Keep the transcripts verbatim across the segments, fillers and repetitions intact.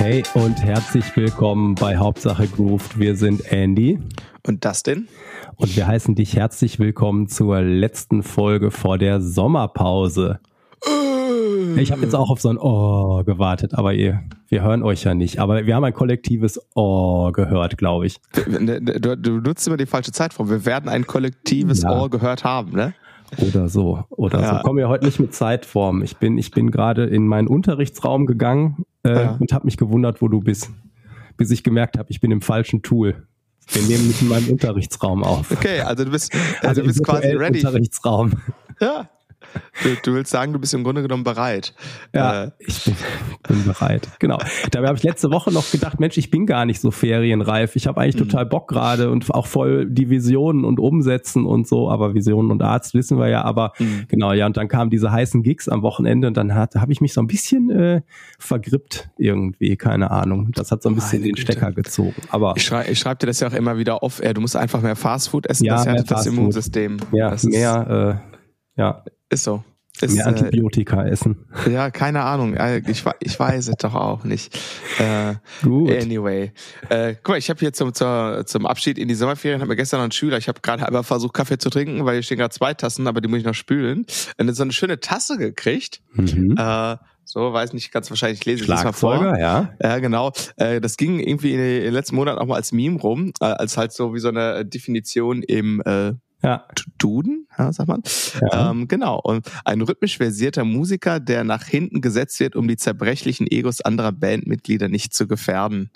Hey und herzlich willkommen bei Hauptsache Grooved. Wir sind Andy und Dustin und wir heißen dich herzlich willkommen zur letzten Folge vor der Sommerpause. Ich habe jetzt auch auf so ein Oh gewartet, aber ihr, wir hören euch ja nicht. Aber wir haben ein kollektives Oh gehört, glaube ich. Du, du nutzt immer die falsche Zeitform. Wir werden ein kollektives ja. Oh gehört haben, ne? Oder so, oder ja. so. Kommen wir heute nicht mit Zeitform. Ich bin, ich bin gerade in meinen Unterrichtsraum gegangen äh, ja. und habe mich gewundert, wo du bist. Bis ich gemerkt habe, ich bin im falschen Tool. Wir nehmen nicht in meinem Unterrichtsraum auf. Okay, also du bist, also du bist quasi ready. Unterrichtsraum. Ja. Du, du willst sagen, du bist im Grunde genommen bereit. Ja, äh. ich bin, bin bereit. Genau. Dabei habe ich letzte Woche noch gedacht, Mensch, ich bin gar nicht so ferienreif. Ich habe eigentlich mhm. total Bock gerade und auch voll die Visionen und Umsetzen und so. Aber Visionen und Arzt wissen wir ja. Aber mhm. genau, ja. Und dann kamen diese heißen Gigs am Wochenende und dann habe ich mich so ein bisschen äh, vergrippt irgendwie. Keine Ahnung. Das hat so ein bisschen Meine den Güte. Stecker gezogen. Aber ich schreibe ich schreib dir das ja auch immer wieder auf. Du musst einfach mehr Fastfood essen. Ja, das härtet das Fastfood. Immunsystem. Ja, das mehr, äh, ja. Ist so. Ist, Mehr Antibiotika äh, essen. Ja, keine Ahnung. Ich, ich weiß es doch auch nicht. Äh, Gut. Anyway. Äh, guck mal, ich habe hier zum, zur, zum Abschied in die Sommerferien, hat mir gestern noch ein Schüler, ich habe gerade einmal versucht, Kaffee zu trinken, weil hier stehen gerade zwei Tassen, aber die muss ich noch spülen. Und so eine schöne Tasse gekriegt. Mhm. Äh, so, weiß nicht, ganz wahrscheinlich, ich lese es mal vor. Ja. Ja, genau. Äh, das ging irgendwie in den letzten Monaten auch mal als Meme rum, äh, als halt so wie so eine Definition im äh, Ja. Duden, ja, sagt man. Ja. Ähm, genau. Und ein rhythmisch versierter Musiker, der nach hinten gesetzt wird, um die zerbrechlichen Egos anderer Bandmitglieder nicht zu gefährden.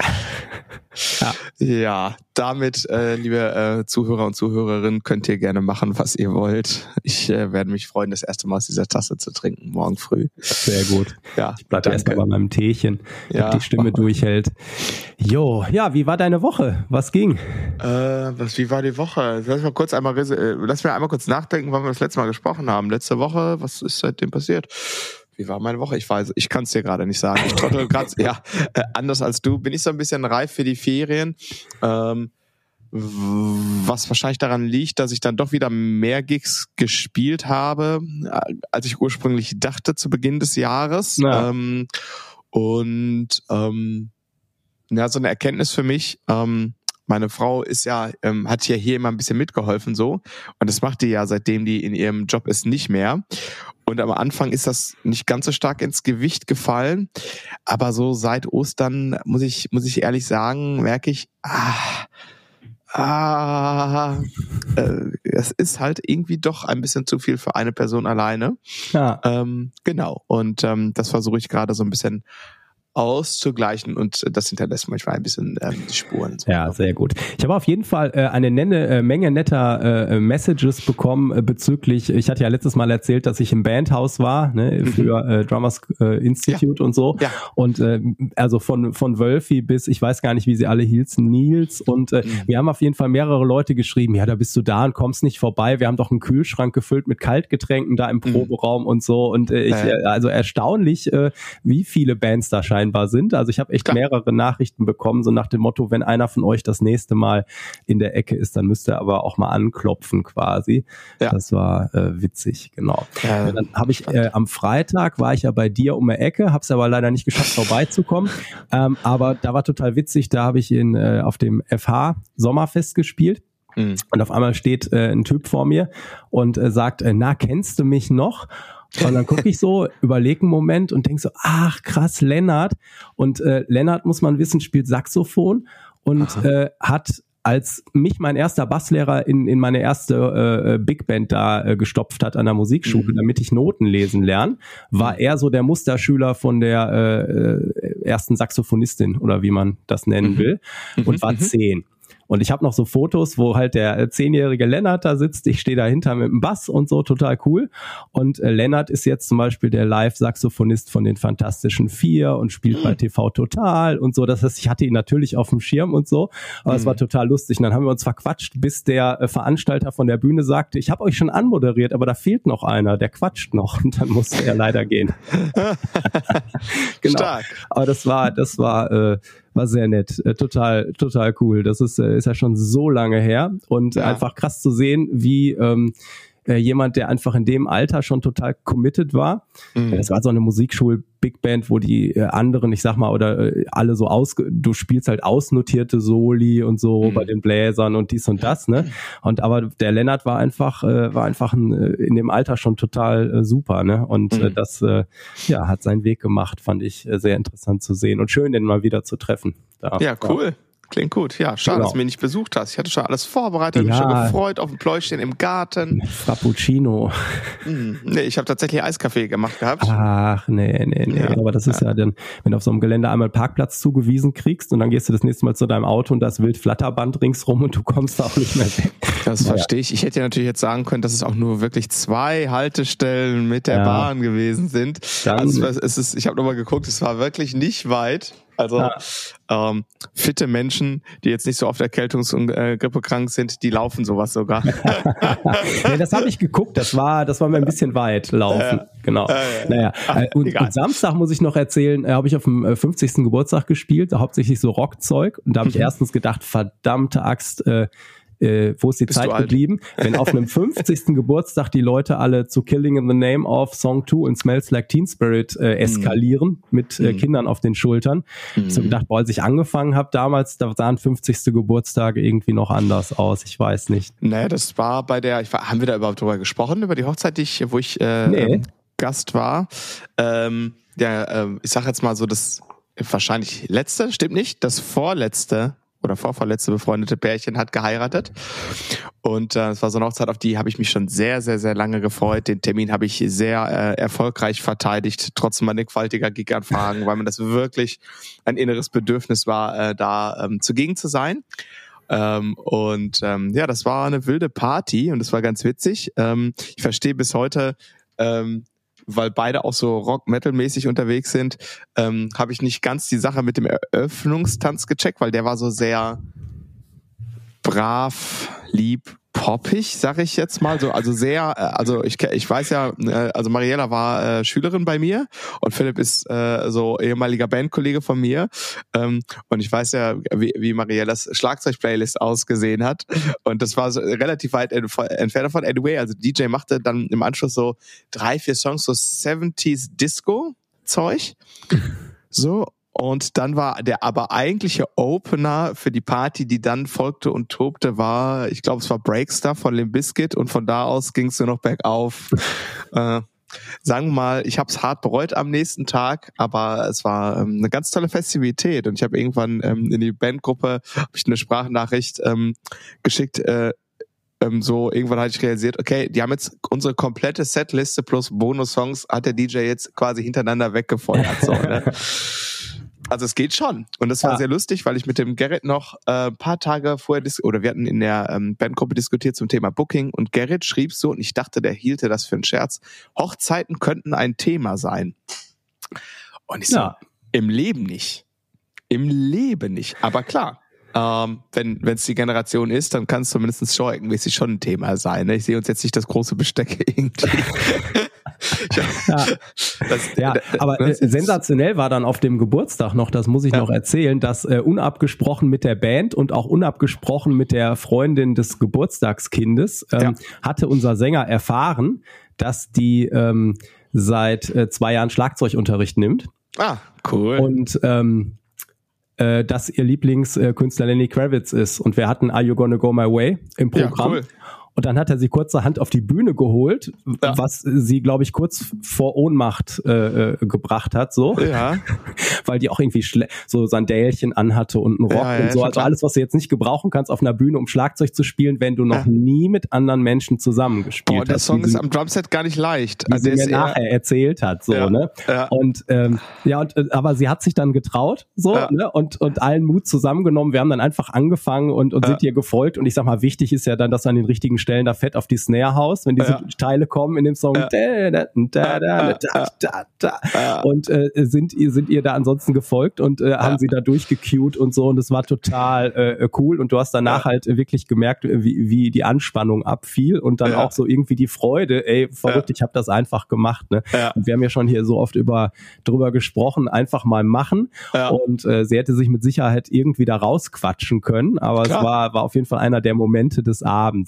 Ja, ja damit, äh, liebe äh, Zuhörer und Zuhörerinnen, könnt ihr gerne machen, was ihr wollt. Ich äh, werde mich freuen, das erste Mal aus dieser Tasse zu trinken, morgen früh. Sehr gut. Ja, ich bleibe erst mal bei meinem Teechen, ja, die Stimme durchhält. Jo, ja, wie war deine Woche? Was ging? Äh, was, wie war die Woche? Lass mal kurz einmal, äh, lass mir einmal kurz nachdenken, wann wir das letzte Mal gesprochen haben. Letzte Woche, was ist seitdem passiert? Wie war meine Woche? Ich weiß, ich kann es dir gerade nicht sagen. Ich trottel gerade, ja, äh, anders als du, bin ich so ein bisschen reif für die Ferien. Ähm, was wahrscheinlich daran liegt, dass ich dann doch wieder mehr Gigs gespielt habe, als ich ursprünglich dachte zu Beginn des Jahres. Ja. Ähm, und ähm, ja, so eine Erkenntnis für mich. Ähm, Meine Frau ist ja, ähm, hat ja hier immer ein bisschen mitgeholfen so. Und das macht die ja, seitdem die in ihrem Job ist, nicht mehr. Und am Anfang ist das nicht ganz so stark ins Gewicht gefallen. Aber so seit Ostern, muss ich, muss ich ehrlich sagen, merke ich, ah, ah, äh, es ist halt irgendwie doch ein bisschen zu viel für eine Person alleine. Ja. Ähm, genau. Und ähm, das versuche ich gerade so ein bisschen auszugleichen und das hinterlässt manchmal ein bisschen ähm, die Spuren. So. Ja, sehr gut. Ich habe auf jeden Fall äh, eine nenne, äh, Menge netter äh, Messages bekommen äh, bezüglich, ich hatte ja letztes Mal erzählt, dass ich im Bandhaus war, ne, für äh, Drummers äh, Institute ja. und so. Ja. Und äh, also von von Wölfi bis, ich weiß gar nicht, wie sie alle hießen, Nils. Und äh, mhm. wir haben auf jeden Fall mehrere Leute geschrieben, ja, da bist du da und kommst nicht vorbei. Wir haben doch einen Kühlschrank gefüllt mit Kaltgetränken da im Proberaum mhm. und so. Und äh, ich, äh, also erstaunlich, äh, wie viele Bands da scheinbar sind. Also ich habe echt Klar. mehrere Nachrichten bekommen, so nach dem Motto, wenn einer von euch das nächste Mal in der Ecke ist, dann müsst ihr aber auch mal anklopfen quasi. Ja. Das war äh, witzig, genau. Ähm, dann habe ich äh, am Freitag war ich ja bei dir um die Ecke, habe es aber leider nicht geschafft, vorbeizukommen. Ähm, aber da war total witzig, da habe ich in äh, auf dem F H Sommerfest gespielt. Mhm. Und auf einmal steht äh, ein Typ vor mir und äh, sagt, äh, na, kennst du mich noch? Und dann gucke ich so, überlege einen Moment und denke so, ach krass, Lennart. Und äh, Lennart, muss man wissen, spielt Saxophon und äh, hat, als mich mein erster Basslehrer in in meine erste äh, Big Band da äh, gestopft hat an der Musikschule, mhm. damit ich Noten lesen lerne, war er so der Musterschüler von der äh, ersten Saxophonistin oder wie man das nennen mhm. will und war mhm. zehn. Und ich habe noch so Fotos, wo halt der zehnjährige Lennart da sitzt. Ich stehe dahinter mit dem Bass und so, total cool. Und äh, Lennart ist jetzt zum Beispiel der Live-Saxophonist von den Fantastischen Vier und spielt bei T V Total und so. Das heißt, ich hatte ihn natürlich auf dem Schirm und so. Aber es mhm. war total lustig. Und dann haben wir uns verquatscht, bis der äh, Veranstalter von der Bühne sagte, ich habe euch schon anmoderiert, aber da fehlt noch einer, der quatscht noch. Und dann musste er leider gehen. Genau. Stark. Aber das war, das war... Äh, war sehr nett, äh, total, total cool. Das ist, äh, ist ja schon so lange her und ja. einfach krass zu sehen, wie, ähm, äh, jemand, der einfach in dem Alter schon total committed war. Mhm. Das war so eine Musikschul-Big Band, wo die äh, anderen, ich sag mal, oder äh, alle so aus, du spielst halt ausnotierte Soli und so mhm. bei den Bläsern und dies und das, ne? Und aber der Lennart war einfach, äh, war einfach ein, äh, in dem Alter schon total äh, super, ne? Und mhm. äh, das, äh, ja, hat seinen Weg gemacht, fand ich äh, sehr interessant zu sehen und schön, den mal wieder zu treffen. Da, ja, cool. Ja. Klingt gut. Ja, schade, genau. dass du mich nicht besucht hast. Ich hatte schon alles vorbereitet, ja. mich schon gefreut auf dem Pläuschchen im Garten. Frappuccino. Hm. Nee, ich habe tatsächlich Eiskaffee gemacht gehabt. Ach, nee, nee, nee. Ja. Aber das ist ja. ja dann, wenn du auf so einem Gelände einmal Parkplatz zugewiesen kriegst und dann gehst du das nächste Mal zu deinem Auto und da ist wild Flatterband ringsrum und du kommst da auch nicht mehr weg. Das naja. verstehe ich. Ich hätte ja natürlich jetzt sagen können, dass es auch nur wirklich zwei Haltestellen mit der ja. Bahn gewesen sind. Dann, also es ist, ich habe nochmal geguckt, es war wirklich nicht weit. Also ja. ähm, fitte Menschen, die jetzt nicht so oft erkältungs- und äh, grippekrank sind, die laufen sowas sogar. Nee, das habe ich geguckt, das war das war mir ein bisschen weit laufen. Äh, genau. Äh, naja. Ach, und, und Samstag muss ich noch erzählen, äh, habe ich auf dem äh, fünfzigsten Geburtstag gespielt, hauptsächlich so Rockzeug. Und da habe ich mhm. erstens gedacht, verdammte Axt, äh, Äh, wo ist die Bist Zeit geblieben? Wenn auf einem fünfzigsten Geburtstag die Leute alle zu Killing in the Name of Song two und Smells Like Teen Spirit äh, eskalieren mm. mit äh, mm. Kindern auf den Schultern. Mm. Ich habe so gedacht, boah, als ich angefangen habe damals, da sahen fünfzigste Geburtstage irgendwie noch anders aus. Ich weiß nicht. Naja, das war bei der, ich war, haben wir da überhaupt drüber gesprochen, über die Hochzeit, die ich, wo ich äh, nee. Gast war? Ähm, ja, äh, ich sag jetzt mal so, das wahrscheinlich letzte, stimmt nicht, das vorletzte oder vorvorletzte befreundete Pärchen hat geheiratet und äh, es war so eine Hochzeit, auf die habe ich mich schon sehr, sehr, sehr lange gefreut. Den Termin habe ich sehr äh, erfolgreich verteidigt, trotz mannigfaltiger Gig-Anfragen, weil mir das wirklich ein inneres Bedürfnis war, äh, da ähm, zugegen zu sein. Ähm, und ähm, ja, das war eine wilde Party und das war ganz witzig. Ähm, ich verstehe bis heute, ähm, weil beide auch so Rock-Metal-mäßig unterwegs sind, ähm, habe ich nicht ganz die Sache mit dem Eröffnungstanz gecheckt, weil der war so sehr brav, lieb, poppig, sag ich jetzt mal so, also sehr, also ich ich weiß ja, also Mariella war äh, Schülerin bei mir und Philipp ist äh, so ehemaliger Bandkollege von mir ähm, und ich weiß ja, wie, wie Mariellas Schlagzeug-Playlist ausgesehen hat und das war so relativ weit entfernt davon. Anyway, also D J machte dann im Anschluss so drei, vier Songs, so siebziger Disco-Zeug, so. Und dann war der aber eigentliche Opener für die Party, die dann folgte und tobte, war, ich glaube, es war Breakstar von Limp Bizkit und von da aus ging es nur noch bergauf. äh, sagen wir mal, ich habe es hart bereut am nächsten Tag, aber es war ähm, eine ganz tolle Festivität und ich habe irgendwann ähm, in die Bandgruppe hab ich eine Sprachnachricht ähm, geschickt, äh, ähm, so irgendwann hatte ich realisiert, okay, die haben jetzt unsere komplette Setliste plus Bonus-Songs hat der D J jetzt quasi hintereinander weggefeuert. So, ne? Also es geht schon. Und das war ja. sehr lustig, weil ich mit dem Gerrit noch ein äh, paar Tage vorher, dis- oder wir hatten in der ähm, Bandgruppe diskutiert zum Thema Booking und Gerrit schrieb so, und ich dachte, der hielte das für einen Scherz, Hochzeiten könnten ein Thema sein. Und ich ja. so, im Leben nicht. Im Leben nicht. Aber klar, ähm, wenn es die Generation ist, dann kann es zumindest showingmäßig schon ein Thema sein. Ne? Ich sehe uns jetzt nicht das große Besteck irgendwie. ja, das, ja aber das äh, sensationell war dann auf dem Geburtstag noch, das muss ich ja. noch erzählen, dass äh, unabgesprochen mit der Band und auch unabgesprochen mit der Freundin des Geburtstagskindes ähm, ja. hatte unser Sänger erfahren, dass die ähm, seit äh, zwei Jahren Schlagzeugunterricht nimmt. Ah, cool. Und ähm, äh, dass ihr Lieblingskünstler Lenny Kravitz ist. Und wir hatten Are You Gonna Go My Way im Programm. Ja, cool. Und dann hat er sie kurzerhand auf die Bühne geholt, ja. was sie, glaube ich, kurz vor Ohnmacht äh, gebracht hat, so. Ja. Weil die auch irgendwie schle- so Sandälchen anhatte und einen Rock ja, ja, und so. Also alles, was du jetzt nicht gebrauchen kannst auf einer Bühne, um Schlagzeug zu spielen, wenn du noch ja. nie mit anderen Menschen zusammengespielt hast. Oh, der Song ist am Drumset gar nicht leicht. Also der mir nachher erzählt hat, so, ja. ne? Ja. Und, ähm, ja, und, aber sie hat sich dann getraut, so, ja. ne? Und, und allen Mut zusammengenommen. Wir haben dann einfach angefangen und, und ja. sind ihr gefolgt. Und ich sag mal, wichtig ist ja dann, dass du an den richtigen Stellen da fett auf die Snare haust, wenn diese ja. Teile kommen in dem Song ja. da, da, da, da, da, da, da. Ja. und äh, sind, sind ihr da ansonsten gefolgt und äh, haben ja. sie da durchgecued und so und es war total äh, cool und du hast danach ja. halt wirklich gemerkt, wie, wie die Anspannung abfiel und dann ja. auch so irgendwie die Freude, ey, verrückt, ja. ich habe das einfach gemacht. Ne? Ja. Und wir haben ja schon hier so oft über drüber gesprochen, einfach mal machen ja. und äh, sie hätte sich mit Sicherheit irgendwie da rausquatschen können, aber Klar. es war, war auf jeden Fall einer der Momente des Abends irgendwie.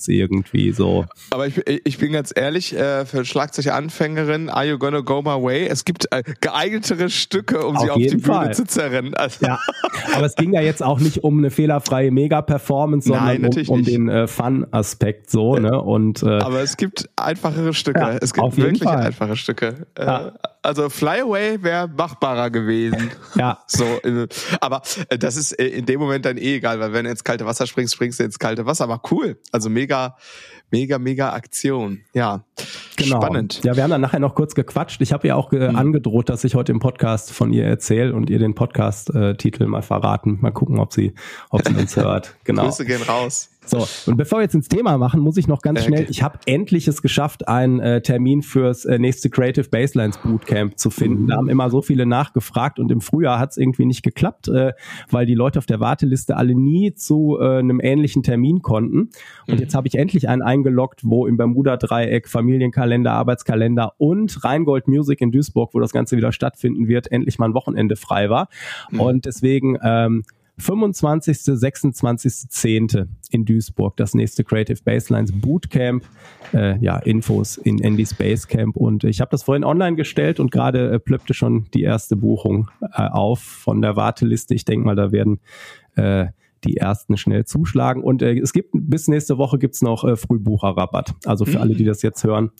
irgendwie so. Aber ich, ich bin ganz ehrlich, äh, für Schlagzeuganfängerin, Are You Gonna Go My Way? Es gibt äh, geeignetere Stücke, um auf sie auf die Bühne Fall. zu zerrennen. Also ja, aber es ging ja jetzt auch nicht um eine fehlerfreie Mega-Performance, sondern Nein, um, um den äh, Fun-Aspekt so, ne? Und, äh, aber es gibt einfachere Stücke. Ja, es gibt wirklich Fall. einfache Stücke. Ja. Äh, also Fly Away wäre machbarer gewesen. Ja. So, äh, aber äh, das ist äh, in dem Moment dann eh egal, weil wenn du ins kalte Wasser springst, springst du ins kalte Wasser. Aber cool. Also mega, mega, mega Aktion. Ja. Genau. Spannend. Ja, wir haben dann nachher noch kurz gequatscht. Ich habe ja auch äh, mhm. angedroht, dass ich heute im Podcast von ihr erzähle und ihr den Podcast-Titel äh, mal verraten. Mal gucken, ob sie, ob sie uns hört. Genau. Grüße gehen raus. So, und bevor wir jetzt ins Thema machen, muss ich noch ganz schnell, ich habe endlich es geschafft, einen äh, Termin fürs äh, nächste Creative Baselines Bootcamp zu finden. Da haben immer so viele nachgefragt und im Frühjahr hat es irgendwie nicht geklappt, äh, weil die Leute auf der Warteliste alle nie zu äh, einem ähnlichen Termin konnten. Und mhm. jetzt habe ich endlich einen eingeloggt, wo im Bermuda-Dreieck Familienkalender, Arbeitskalender und Rheingold Music in Duisburg, wo das Ganze wieder stattfinden wird, endlich mal ein Wochenende frei war. Mhm. Und deswegen ähm, fünfundzwanzigsten sechsundzwanzigsten zehnten in Duisburg, das nächste Creative Baselines Bootcamp. Äh, ja, Infos in Andy's Basecamp. Und ich habe das vorhin online gestellt und gerade äh, plöppte schon die erste Buchung äh, auf von der Warteliste. Ich denke mal, da werden äh, die ersten schnell zuschlagen. Und äh, es gibt bis nächste Woche gibt's noch äh, Frühbucherrabatt. Also für mhm. alle, die das jetzt hören.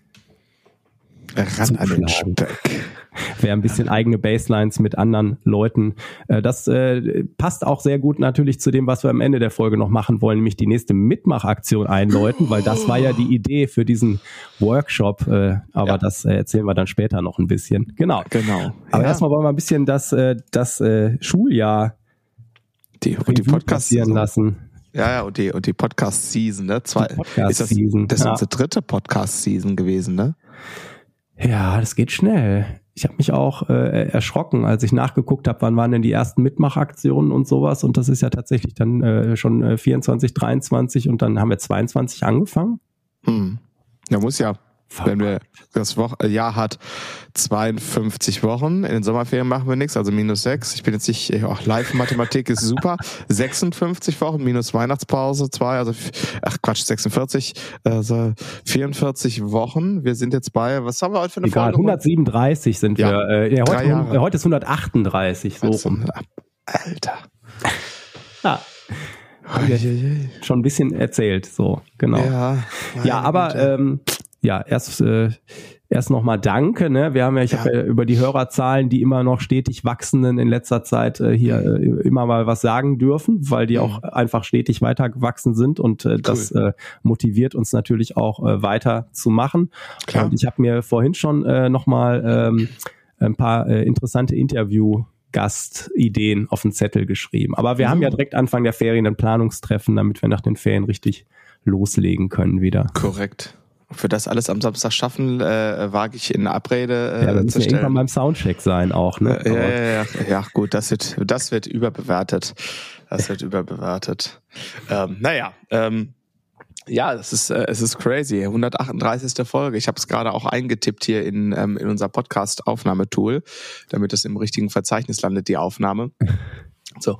Ran an den Speck. Wer ein bisschen eigene Baselines mit anderen Leuten. Äh, das äh, passt auch sehr gut natürlich zu dem, was wir am Ende der Folge noch machen wollen, nämlich die nächste Mitmachaktion einläuten, weil das war ja die Idee für diesen Workshop. Äh, aber ja. das äh, erzählen wir dann später noch ein bisschen. Genau. Genau. Aber ja. erstmal wollen wir ein bisschen das, äh, das äh, Schuljahr die, und die Podcast lassen. Ja, ja, und die, und die Podcast-Season, ne? Zwei, Podcast-Season. Das ist ja. unsere dritte Podcast-Season gewesen, ne? Ja, das geht schnell. Ich habe mich auch äh, erschrocken, als ich nachgeguckt habe, wann waren denn die ersten Mitmachaktionen und sowas. Und das ist ja tatsächlich dann äh, schon äh, vierundzwanzig, dreiundzwanzig und dann haben wir zweiundzwanzig angefangen. Hm. Ja, muss ja. Wenn wir das Wo- Jahr hat zweiundfünfzig Wochen, in den Sommerferien machen wir nichts, also minus sechs. Ich bin jetzt nicht, ach, Live-Mathematik ist super. sechsundfünfzig Wochen minus Weihnachtspause zwei, also ach Quatsch, sechsundvierzig, also vierundvierzig Wochen. Wir sind jetzt bei, was haben wir heute für eine Egal, Folge? hundertsiebenunddreißig sind ja, wir. Äh, ja, heute, Jahre. heute ist hundertachtunddreißig, so rum. Alter. Ja. Schon ein bisschen erzählt, so, genau. Ja, ja aber ähm, ja, erst äh, erst nochmal danke, ne? Wir haben ja, ich ja. habe ja über die Hörerzahlen, die immer noch stetig wachsenden in letzter Zeit äh, hier mhm. äh, immer mal was sagen dürfen, weil die mhm. auch einfach stetig weiter gewachsen sind und äh, cool. das äh, motiviert uns natürlich auch äh, weiter zu machen. Klar. Und ich habe mir vorhin schon äh, nochmal ähm, ein paar äh, interessante Interview Gastideen auf den Zettel geschrieben. Aber wir mhm. haben ja direkt Anfang der Ferien ein Planungstreffen, damit wir nach den Ferien richtig loslegen können wieder. Korrekt. Für das alles am Samstag schaffen, äh, wage ich in eine Abrede äh, ja, wir müssen ja irgendwann beim Soundcheck sein auch, ne? Äh, ja, ja, ja, ja, gut, das wird, das wird überbewertet. Das wird überbewertet. Ähm, naja, ähm, ja, es ist, äh, es ist crazy. hundertachtunddreißigste Folge. Ich habe es gerade auch eingetippt hier in, ähm, in unser Podcast-Aufnahmetool, damit es im richtigen Verzeichnis landet, die Aufnahme. So,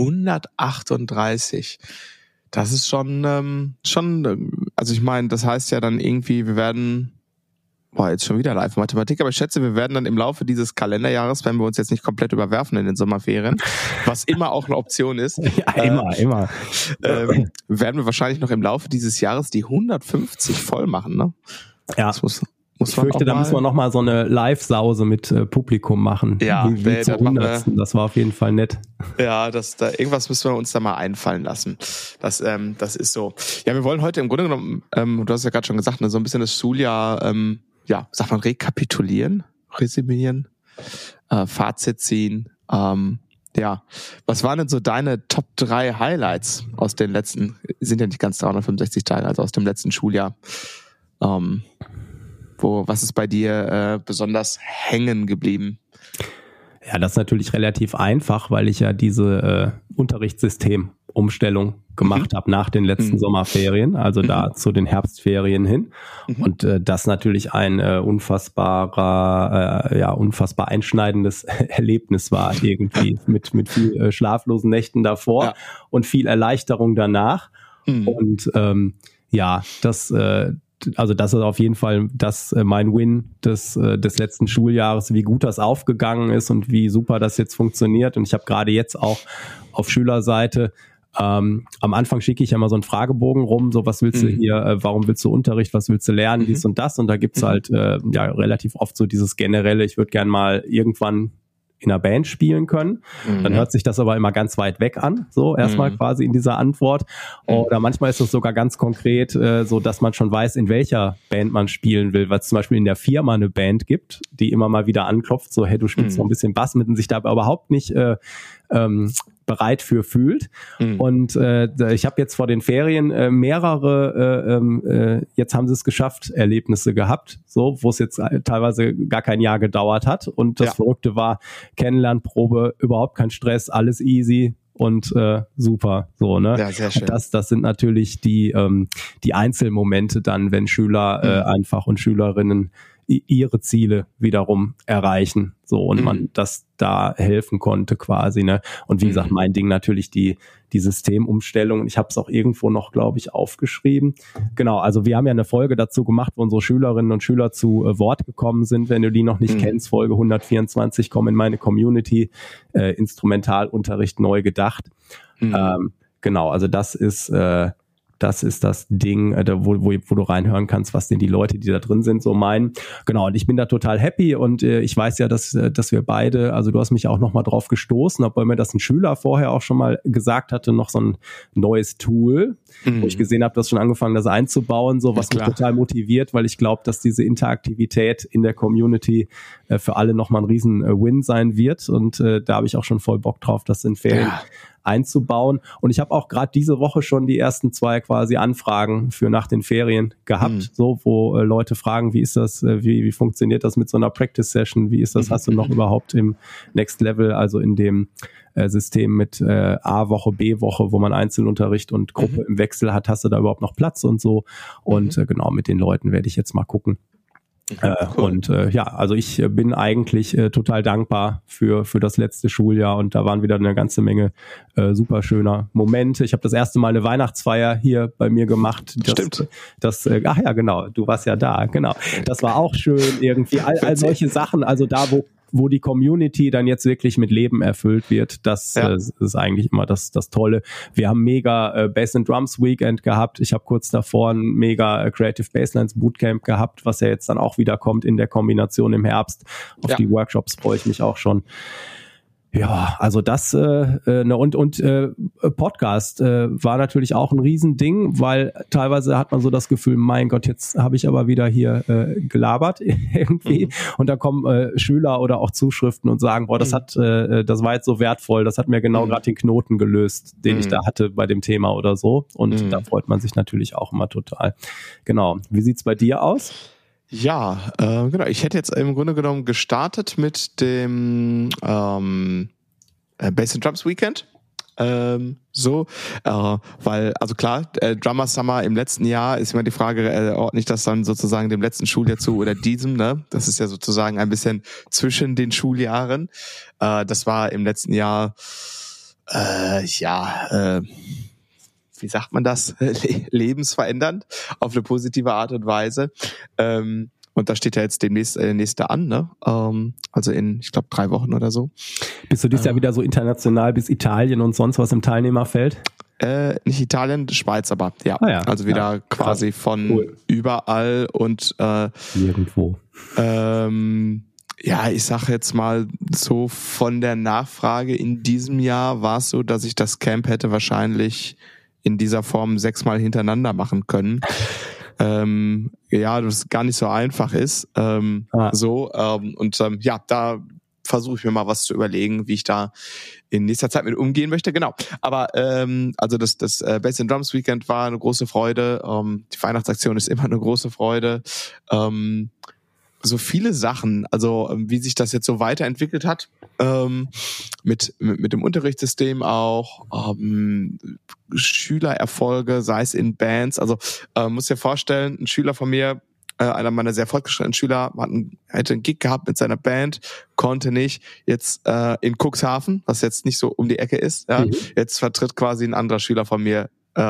hundertachtunddreißig. Das ist schon, ähm, schon, also ich meine, das heißt ja dann irgendwie, wir werden, boah, jetzt schon wieder Live-Mathematik, aber ich schätze, wir werden dann im Laufe dieses Kalenderjahres, wenn wir uns jetzt nicht komplett überwerfen in den Sommerferien, was immer auch eine Option ist. Ja, immer, äh, immer. Ähm, werden wir wahrscheinlich noch im Laufe dieses Jahres die hundertfünfzig voll machen, ne? Ja. Das muss, muss ich fürchte, da müssen wir nochmal so eine Live-Sause mit äh, Publikum machen. Ja, wie, wie nee, zur hundertsten. Das war auf jeden Fall nett. Ja, das, da, irgendwas müssen wir uns da mal einfallen lassen. Das, ähm, das ist so. Ja, wir wollen heute im Grunde genommen, ähm, du hast ja gerade schon gesagt, ne, so ein bisschen das Schuljahr, ähm, ja, sagt man, rekapitulieren, resümieren, äh, Fazit ziehen. Ähm, ja, was waren denn so deine Top drei Highlights aus den letzten, sind ja nicht ganz dreihundertfünfundsechzig Tage, also aus dem letzten Schuljahr? Ähm, Wo, was ist bei dir äh, besonders hängen geblieben? Ja, das ist natürlich relativ einfach, weil ich ja diese äh, Unterrichtssystem-Umstellung gemacht mhm. habe nach den letzten mhm. Sommerferien, also mhm. da zu den Herbstferien hin. Mhm. Und äh, das natürlich ein äh, unfassbarer, äh, ja, unfassbar einschneidendes Erlebnis war irgendwie mit, mit viel äh, schlaflosen Nächten davor ja. und viel Erleichterung danach. Mhm. Und ähm, ja, das, äh, also das ist auf jeden Fall das äh, mein Win des, äh, des letzten Schuljahres, wie gut das aufgegangen ist und wie super das jetzt funktioniert. Und ich habe gerade jetzt auch auf Schülerseite Ähm, am Anfang schicke ich ja mal so einen Fragebogen rum, so was willst du Mhm. hier, äh, warum willst du Unterricht, was willst du lernen, Mhm. dies und das. Und da gibt's Mhm. halt äh, ja relativ oft so dieses generelle, ich würde gern mal irgendwann in einer Band spielen können. Mhm. Dann hört sich das aber immer ganz weit weg an, so erstmal Mhm. quasi in dieser Antwort. Mhm. Oder manchmal ist es sogar ganz konkret, äh, so dass man schon weiß, in welcher Band man spielen will, weil es zum Beispiel in der Firma eine Band gibt, die immer mal wieder anklopft, so hey, du spielst Mhm. noch ein bisschen Bass mit und sich da aber überhaupt nicht äh, ähm, bereit für fühlt. Mhm. Und äh, ich habe jetzt vor den Ferien äh, mehrere, äh, äh, jetzt haben sie es geschafft, Erlebnisse gehabt, so, wo es jetzt teilweise gar kein Jahr gedauert hat. Und das Ja. Verrückte war, Kennenlernprobe, überhaupt kein Stress, alles easy und äh, super, so, ne? Ja, sehr schön. Das, das sind natürlich die, ähm, die Einzelmomente dann, wenn Schüler äh, Mhm. einfach und Schülerinnen i- ihre Ziele wiederum erreichen, so, und Mhm. man das da helfen konnte quasi, ne? Und wie Mhm. gesagt, mein Ding natürlich die die Systemumstellung. Ich habe es auch irgendwo noch, glaube ich, aufgeschrieben. Genau, also wir haben ja eine Folge dazu gemacht, wo unsere Schülerinnen und Schüler zu äh, Wort gekommen sind. Wenn du die noch nicht Mhm. kennst, Folge hundertvierundzwanzig, komm in meine Community, äh, Instrumentalunterricht neu gedacht. Mhm. Ähm, genau, also das ist äh, das ist das Ding, äh, da, wo, wo, wo du reinhören kannst, was denn die Leute, die da drin sind, so meinen. Genau, und ich bin da total happy und äh, ich weiß ja, dass, äh, dass wir beide, also du hast mich auch nochmal drauf gestoßen, obwohl mir das ein Schüler vorher auch schon mal gesagt hatte, noch so ein neues Tool, Mhm. wo ich gesehen habe, du hast schon angefangen, das einzubauen, so, was Ist mich klar. total motiviert, weil ich glaube, dass diese Interaktivität in der Community äh, für alle nochmal ein riesen äh, Win sein wird und äh, da habe ich auch schon voll Bock drauf, das in Ferien Ja. einzubauen. Und ich habe auch gerade diese Woche schon die ersten zwei quasi Anfragen für nach den Ferien gehabt, Mhm. so, wo äh, Leute fragen, wie ist das, äh, wie, wie funktioniert das mit so einer Practice-Session, wie ist das, Mhm. hast du noch überhaupt im Next Level, also in dem äh, System mit äh, A-Woche, B-Woche, wo man Einzelunterricht und Gruppe Mhm. im Wechsel hat, hast du da überhaupt noch Platz und so. Und Mhm. äh, genau, mit den Leuten werde ich jetzt mal gucken. Äh, Cool. Und äh, ja, also ich äh, bin eigentlich äh, total dankbar für für das letzte Schuljahr und da waren wieder eine ganze Menge äh, super schöner Momente. Ich habe das erste Mal eine Weihnachtsfeier hier bei mir gemacht. Das, Stimmt. Das, äh, ach ja, genau, du warst ja da, genau. Das war auch schön irgendwie. All, all solche Sachen, also da, wo wo die Community dann jetzt wirklich mit Leben erfüllt wird, das Ja. äh, ist eigentlich immer das das Tolle. Wir haben mega äh, Bass and Drums Weekend gehabt. Ich habe kurz davor ein mega äh, Creative Basslines Bootcamp gehabt, was ja jetzt dann auch wieder kommt in der Kombination im Herbst. Auf Ja. die Workshops freue ich mich auch schon. Ja, also das äh, äh, ne, und und äh, Podcast äh, war natürlich auch ein Riesending, weil teilweise hat man so das Gefühl, mein Gott, jetzt habe ich aber wieder hier äh, gelabert irgendwie Mhm. und da kommen äh, Schüler oder auch Zuschriften und sagen, boah, das Mhm. hat äh, das war jetzt so wertvoll, das hat mir genau Mhm. gerade den Knoten gelöst, den ich Mhm. da hatte bei dem Thema oder so und Mhm. da freut man sich natürlich auch immer total. Genau. Wie sieht's bei dir aus? Ja, äh, genau. Ich hätte jetzt im Grunde genommen gestartet mit dem ähm, äh, Bass and Drums Weekend. Ähm, so, äh, weil, also klar, äh, Drummer Summer im letzten Jahr ist immer die Frage, äh, ordne ich das dann sozusagen dem letzten Schuljahr zu oder diesem, ne? Das ist ja sozusagen ein bisschen zwischen den Schuljahren. Äh, das war im letzten Jahr, äh, ja, äh, wie sagt man das, Le- lebensverändernd auf eine positive Art und Weise. Ähm, und da steht ja jetzt demnächst äh, nächste an, ne? Ähm, also in, ich glaube, drei Wochen oder so. Bist du dieses Äh. Jahr wieder so international bis Italien und sonst was im Teilnehmerfeld? Äh, nicht Italien, Schweiz, aber ja. Ah ja, Also wieder ja, quasi krass. von Cool. überall und äh, Nirgendwo. ähm, ja, ich sag jetzt mal so von der Nachfrage in diesem Jahr war es so, dass ich das Camp hätte wahrscheinlich in dieser Form sechsmal hintereinander machen können. ähm, ja, das gar nicht so einfach ist. Ähm, Ah. So ähm, und ähm, ja, da versuche ich mir mal was zu überlegen, wie ich da in nächster Zeit mit umgehen möchte. Genau. Aber ähm, also das das äh, Bass and Drums Weekend war eine große Freude. Ähm, die Weihnachtsaktion ist immer eine große Freude. Ähm, so viele Sachen, also ähm, wie sich das jetzt so weiterentwickelt hat, ähm, mit, mit mit dem Unterrichtssystem auch, ähm, Schülererfolge, sei es in Bands. Also äh, muss dir vorstellen, ein Schüler von mir, äh, einer meiner sehr fortgeschrittenen Schüler, hat einen, hätte einen Gig gehabt mit seiner Band, konnte nicht. Jetzt äh, in Cuxhaven, was jetzt nicht so um die Ecke ist, ja, Mhm. jetzt vertritt quasi ein anderer Schüler von mir äh,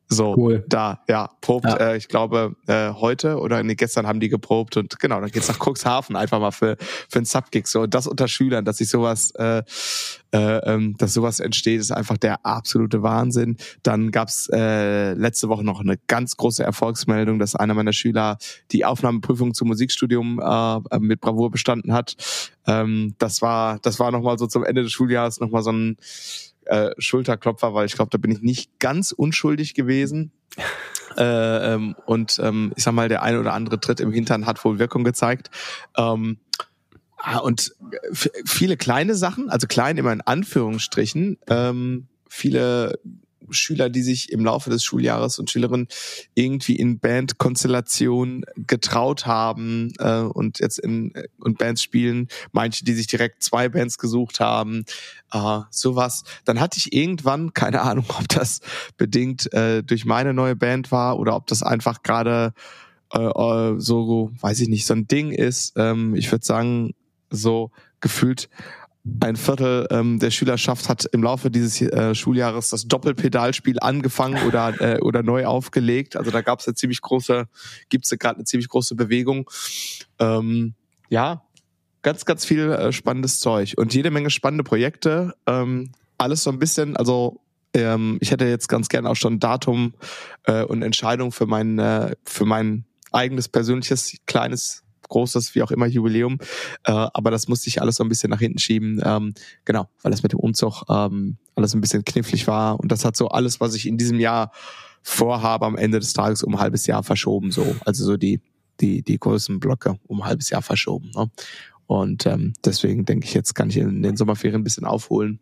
So, cool. Da, ja, probt, ja. Äh, ich glaube, äh, heute oder nee, gestern haben die geprobt und genau, dann geht's nach Cuxhaven einfach mal für für einen Subgig. So, und das unter Schülern, dass sich sowas, äh, äh, ähm, dass sowas entsteht, ist einfach der absolute Wahnsinn. Dann gab's äh, letzte Woche noch eine ganz große Erfolgsmeldung, dass einer meiner Schüler die Aufnahmeprüfung zum Musikstudium äh, mit Bravour bestanden hat. Ähm, das war, das war nochmal so zum Ende des Schuljahres nochmal so ein Äh, Schulterklopfer, weil ich glaube, da bin ich nicht ganz unschuldig gewesen. äh, ähm, und ähm, ich sag mal, der eine oder andere Tritt im Hintern hat wohl Wirkung gezeigt. Ähm, und f- viele kleine Sachen, also klein immer in Anführungsstrichen, ähm, viele Schüler, die sich im Laufe des Schuljahres und Schülerinnen irgendwie in Bandkonstellationen getraut haben äh, und jetzt in und Bands spielen, manche, die sich direkt zwei Bands gesucht haben, äh, sowas. Dann hatte ich irgendwann, keine Ahnung, ob das bedingt äh, durch meine neue Band war oder ob das einfach gerade äh, so, weiß ich nicht, so ein Ding ist. Ähm, ich würde sagen, so gefühlt ein Viertel ähm, der Schülerschaft hat im Laufe dieses äh, Schuljahres das Doppelpedalspiel angefangen oder äh, oder neu aufgelegt. Also da gab es eine ziemlich große, gibt es gerade eine ziemlich große Bewegung. Ähm, ja, ganz, ganz viel äh, spannendes Zeug und jede Menge spannende Projekte. Ähm, alles so ein bisschen, also ähm, ich hätte jetzt ganz gerne auch schon ein Datum äh, und Entscheidung für mein äh, für mein eigenes persönliches kleines großes, wie auch immer, Jubiläum. Äh, aber das musste ich alles so ein bisschen nach hinten schieben. Ähm, genau, weil das mit dem Umzug ähm, alles ein bisschen knifflig war. Und das hat so alles, was ich in diesem Jahr vorhabe, am Ende des Tages um ein halbes Jahr verschoben. So, also so die die die größten Blöcke um ein halbes Jahr verschoben. Ne? Und ähm, deswegen denke ich, jetzt kann ich in den Sommerferien ein bisschen aufholen.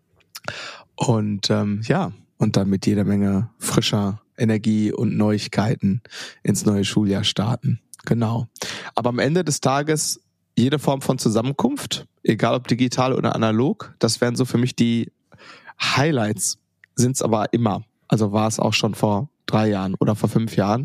Und ähm, ja, und dann mit jeder Menge frischer Energie und Neuigkeiten ins neue Schuljahr starten. Genau. Aber am Ende des Tages jede Form von Zusammenkunft, egal ob digital oder analog, das wären so für mich die Highlights, sind es aber immer. Also war es auch schon vor drei Jahren oder vor fünf Jahren.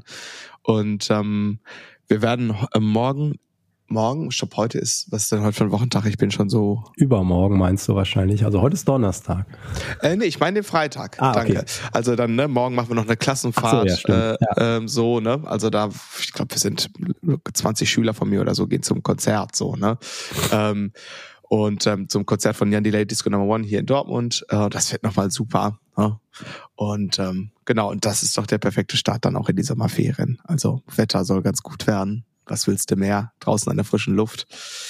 Und ähm, wir werden äh, morgen, morgen, ich glaube heute ist, was ist denn heute für ein Wochentag? Ich bin schon so... Übermorgen meinst du wahrscheinlich. Also heute ist Donnerstag. Äh, nee, ich meine den Freitag. Ah, Danke. okay. Also dann, ne, morgen machen wir noch eine Klassenfahrt. Ach so, ja, äh, ja. ähm, so, ne? Also da, ich glaube, wir sind zwanzig Schüler von mir oder so, gehen zum Konzert, so, ne? ähm, und ähm, zum Konzert von Jan Delay Disco Number One hier in Dortmund. Äh, das wird nochmal super. Ne? Und ähm, genau, und das ist doch der perfekte Start dann auch in die Sommerferien. Also Wetter soll ganz gut werden. Was willst du mehr? Draußen an der frischen Luft.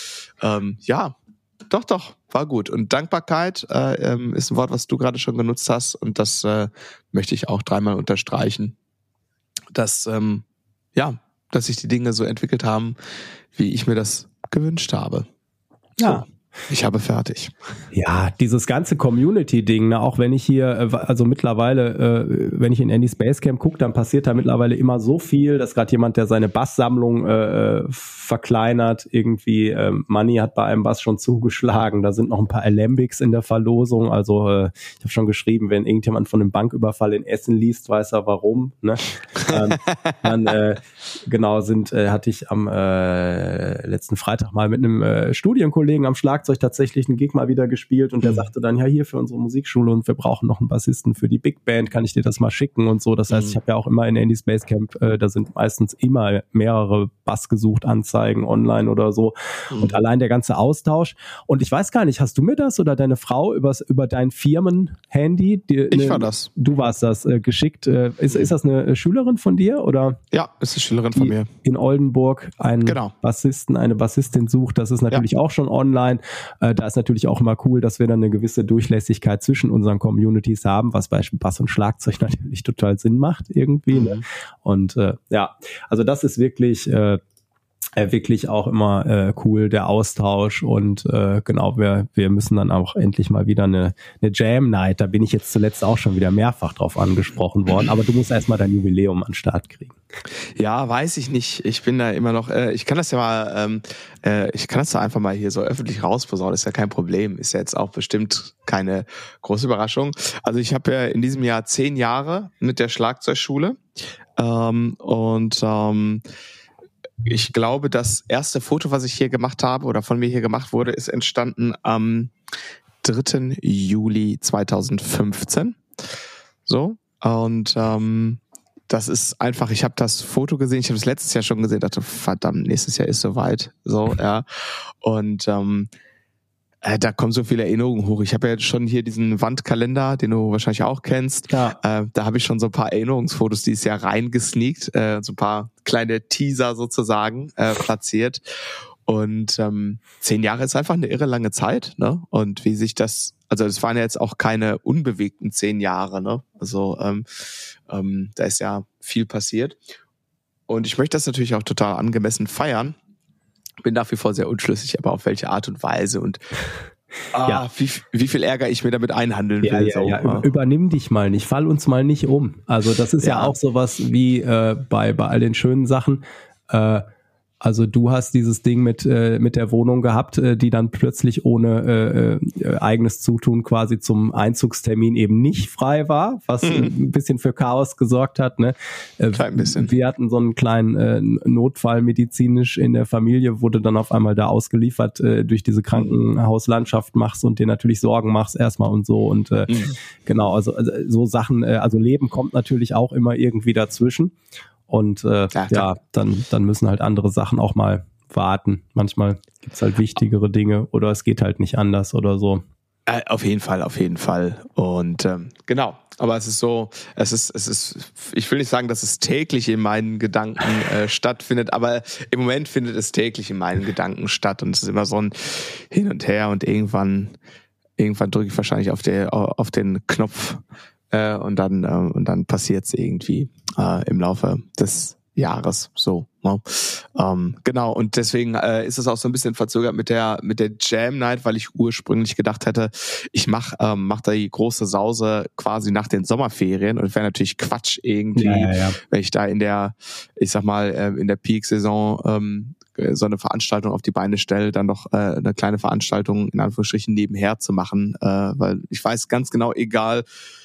Ähm, ja, doch, doch, war gut. Und Dankbarkeit äh, ähm, ist ein Wort, was du gerade schon genutzt hast. Und das äh, möchte ich auch dreimal unterstreichen. Dass, ähm, ja, dass sich die Dinge so entwickelt haben, wie ich mir das gewünscht habe. Ja. So. Ich habe fertig. Ja, dieses ganze Community-Ding, ne, auch wenn ich hier, also mittlerweile, äh, wenn ich in Andy's Basecamp gucke, dann passiert da mittlerweile immer so viel, dass gerade jemand, der seine Basssammlung äh, verkleinert, irgendwie, äh, Money hat bei einem Bass schon zugeschlagen, da sind noch ein paar Alembics in der Verlosung, also äh, ich habe schon geschrieben, wenn irgendjemand von einem Banküberfall in Essen liest, weiß er warum, ne? ähm, dann, äh, genau, sind, äh, hatte ich am äh, letzten Freitag mal mit einem äh, Studienkollegen am Schlagzeug tatsächlich einen Gig mal wieder gespielt und der mhm. sagte dann, ja, hier für unsere Musikschule und wir brauchen noch einen Bassisten für die Big Band, kann ich dir das mal schicken und so. Das heißt, mhm. ich habe ja auch immer in Andy's Basecamp, äh, da sind meistens immer mehrere Bassgesucht-Anzeigen online oder so mhm. und allein der ganze Austausch. Und ich weiß gar nicht, hast du mir das oder deine Frau übers, über dein Firmen-Handy? Die, ich ne, war das. Du warst das, äh, geschickt. Äh, ist, ist das eine Schülerin von dir oder? Ja, ist eine Schülerin von mir. In Oldenburg einen genau. Bassisten, eine Bassistin sucht. Das ist natürlich ja. auch schon online. Äh, da ist natürlich auch immer cool, dass wir dann eine gewisse Durchlässigkeit zwischen unseren Communities haben, was bei Bass und Schlagzeug natürlich total Sinn macht irgendwie. Mhm. Ne? Und äh, ja, also das ist wirklich äh, wirklich auch immer äh, cool, der Austausch und äh, genau, wir wir müssen dann auch endlich mal wieder eine eine Jam Night, da bin ich jetzt zuletzt auch schon wieder mehrfach drauf angesprochen worden, aber du musst erstmal dein Jubiläum an den Start kriegen. Ja, weiß ich nicht, ich bin da immer noch, äh, ich kann das ja mal, ähm, äh, ich kann das da einfach mal hier so öffentlich rausposaunen, ist ja kein Problem, ist ja jetzt auch bestimmt keine große Überraschung. Also ich habe ja in diesem Jahr zehn Jahre mit der Schlagzeugschule ähm, und ähm, ich glaube, das erste Foto, was ich hier gemacht habe oder von mir hier gemacht wurde, ist entstanden am dritten Juli zweitausendfünfzehn. So, Und ähm, das ist einfach, ich habe das Foto gesehen, ich habe das letztes Jahr schon gesehen, dachte, verdammt, nächstes Jahr ist soweit. So, ja. Und ähm, äh, da kommen so viele Erinnerungen hoch. Ich habe ja jetzt schon hier diesen Wandkalender, den du wahrscheinlich auch kennst. Ja. Äh, da habe ich schon so ein paar Erinnerungsfotos dieses Jahr reingesneakt, äh, so ein paar kleine Teaser sozusagen äh, platziert. Und ähm, zehn Jahre ist einfach eine irre lange Zeit, ne? Und wie sich das, also es waren ja jetzt auch keine unbewegten zehn Jahre, ne? Also ähm, ähm, da ist ja viel passiert. Und ich möchte das natürlich auch total angemessen feiern. Bin nach wie vor sehr unschlüssig, aber auf welche Art und Weise und ah, ja. wie, wie viel Ärger ich mir damit einhandeln ja, will. Ja, so. ja. Über, übernimm dich mal nicht, fall uns mal nicht um. Also das ist ja, ja auch sowas wie äh, bei, bei all den schönen Sachen. Äh, Also du hast dieses Ding mit äh, mit der Wohnung gehabt, äh, die dann plötzlich ohne äh, äh, eigenes Zutun quasi zum Einzugstermin eben nicht frei war, was hm. ein bisschen für Chaos gesorgt hat. Ne? Äh, Klein bisschen. Wir hatten so einen kleinen äh, Notfall medizinisch in der Familie, wurde dann auf einmal da ausgeliefert, äh, durch diese Krankenhauslandschaft machst und dir natürlich Sorgen machst erstmal und so. Und äh, hm. genau, also, also so Sachen, äh, also Leben kommt natürlich auch immer irgendwie dazwischen. Und äh, ja, ja, dann dann müssen halt andere Sachen auch mal warten. Manchmal gibt's halt wichtigere Dinge oder es geht halt nicht anders oder so. Äh, auf jeden Fall, auf jeden Fall. Und ähm, genau, aber es ist so, es ist, es ist, ich will nicht sagen, dass es täglich in meinen Gedanken äh, stattfindet, aber im Moment findet es täglich in meinen Gedanken statt und es ist immer so ein Hin und Her und irgendwann, irgendwann drücke ich wahrscheinlich auf der auf den Knopf. Äh, und dann äh, und dann passiert's irgendwie äh, im Laufe des Jahres so. Ne? Ähm, genau, und deswegen äh, ist es auch so ein bisschen verzögert mit der mit der Jam Night, weil ich ursprünglich gedacht hätte, ich mach ähm, mach da die große Sause quasi nach den Sommerferien und wäre natürlich Quatsch irgendwie, ja, ja, ja. wenn ich da in der, ich sag mal, äh, in der Peak-Saison ähm, so eine Veranstaltung auf die Beine stelle, dann noch äh, eine kleine Veranstaltung in Anführungsstrichen nebenher zu machen, äh, weil ich weiß ganz genau, egal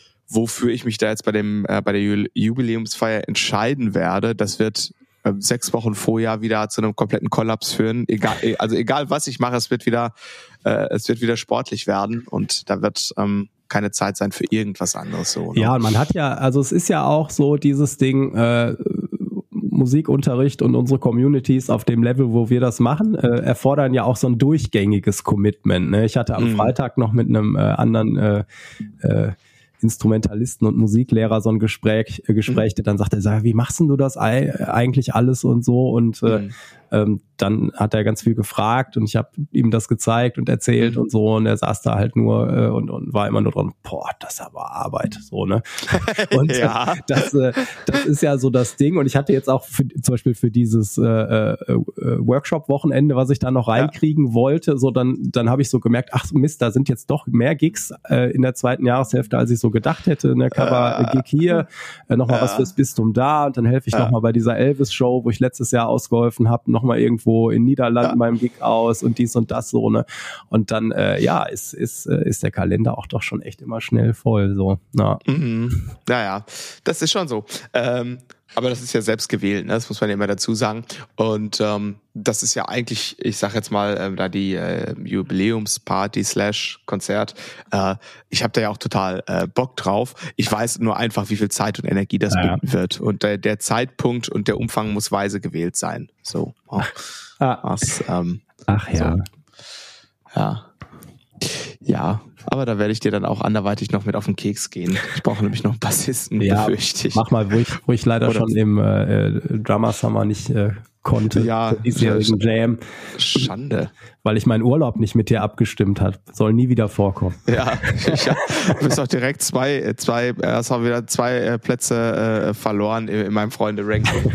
wofür ich mich da jetzt bei dem äh, bei der Jubiläumsfeier entscheiden werde, das wird äh, sechs Wochen vorher wieder zu einem kompletten Kollaps führen. Egal, also egal was ich mache, es wird wieder äh, es wird wieder sportlich werden und da wird ähm, keine Zeit sein für irgendwas anderes so. Ne? Ja, und man hat ja, also es ist ja auch so dieses Ding, äh, Musikunterricht und unsere Communities auf dem Level, wo wir das machen, äh, erfordern ja auch so ein durchgängiges Commitment. Ne? Ich hatte am mhm. Freitag noch mit einem äh, anderen äh, äh, Instrumentalisten und Musiklehrer so ein Gespräch, äh, Gespräch, der dann sagte, sag, wie machst denn du das eigentlich alles und so und äh, mhm. ähm, dann hat er ganz viel gefragt und ich habe ihm das gezeigt und erzählt mhm. und so und er saß da halt nur äh, und, und war immer nur dran, boah, das ist aber Arbeit, so, ne? Und ja. das, äh, das ist ja so das Ding und ich hatte jetzt auch für, zum Beispiel für dieses äh, äh, Workshop-Wochenende, was ich da noch reinkriegen ja. wollte, so dann, dann habe ich so gemerkt, ach Mist, da sind jetzt doch mehr Gigs äh, in der zweiten Jahreshälfte, als ich so gedacht hätte, ne, Cover-Gig hier, äh, nochmal ja. was fürs Bistum da und dann helfe ich ja. nochmal bei dieser Elvis-Show, wo ich letztes Jahr ausgeholfen habe, nochmal irgendwo in Niederlanden ja. beim Gig aus und dies und das so, ne, und dann, äh, ja, ist, ist, ist der Kalender auch doch schon echt immer schnell voll, so, ja. Mhm. Naja, das ist schon so, ähm, aber das ist ja selbst gewählt, ne? Das muss man ja immer dazu sagen. Und ähm, das ist ja eigentlich, ich sag jetzt mal, äh, da die äh, Jubiläumsparty slash Konzert, äh, ich habe da ja auch total äh, Bock drauf. Ich weiß nur einfach, wie viel Zeit und Energie das ja. binden wird. Und äh, der Zeitpunkt und der Umfang muss weise gewählt sein. So. Oh. Ah. Was, ähm, Ach ja. So. Ja. Ja, aber da werde ich dir dann auch anderweitig noch mit auf den Keks gehen. Ich brauche nämlich noch einen Bassisten, ja, befürchte ich. Mach mal, wo ich, wo ich leider Oder schon im äh, Drummer Summer nicht äh, konnte. Ja, diesjährigen Jam. Schande. Weil ich meinen Urlaub nicht mit dir abgestimmt habe. Soll nie wieder vorkommen. Ja, ich hab, du bist auch direkt zwei, zwei, hast auch wieder zwei äh, Plätze äh, verloren in, in meinem Freunde-Ranking.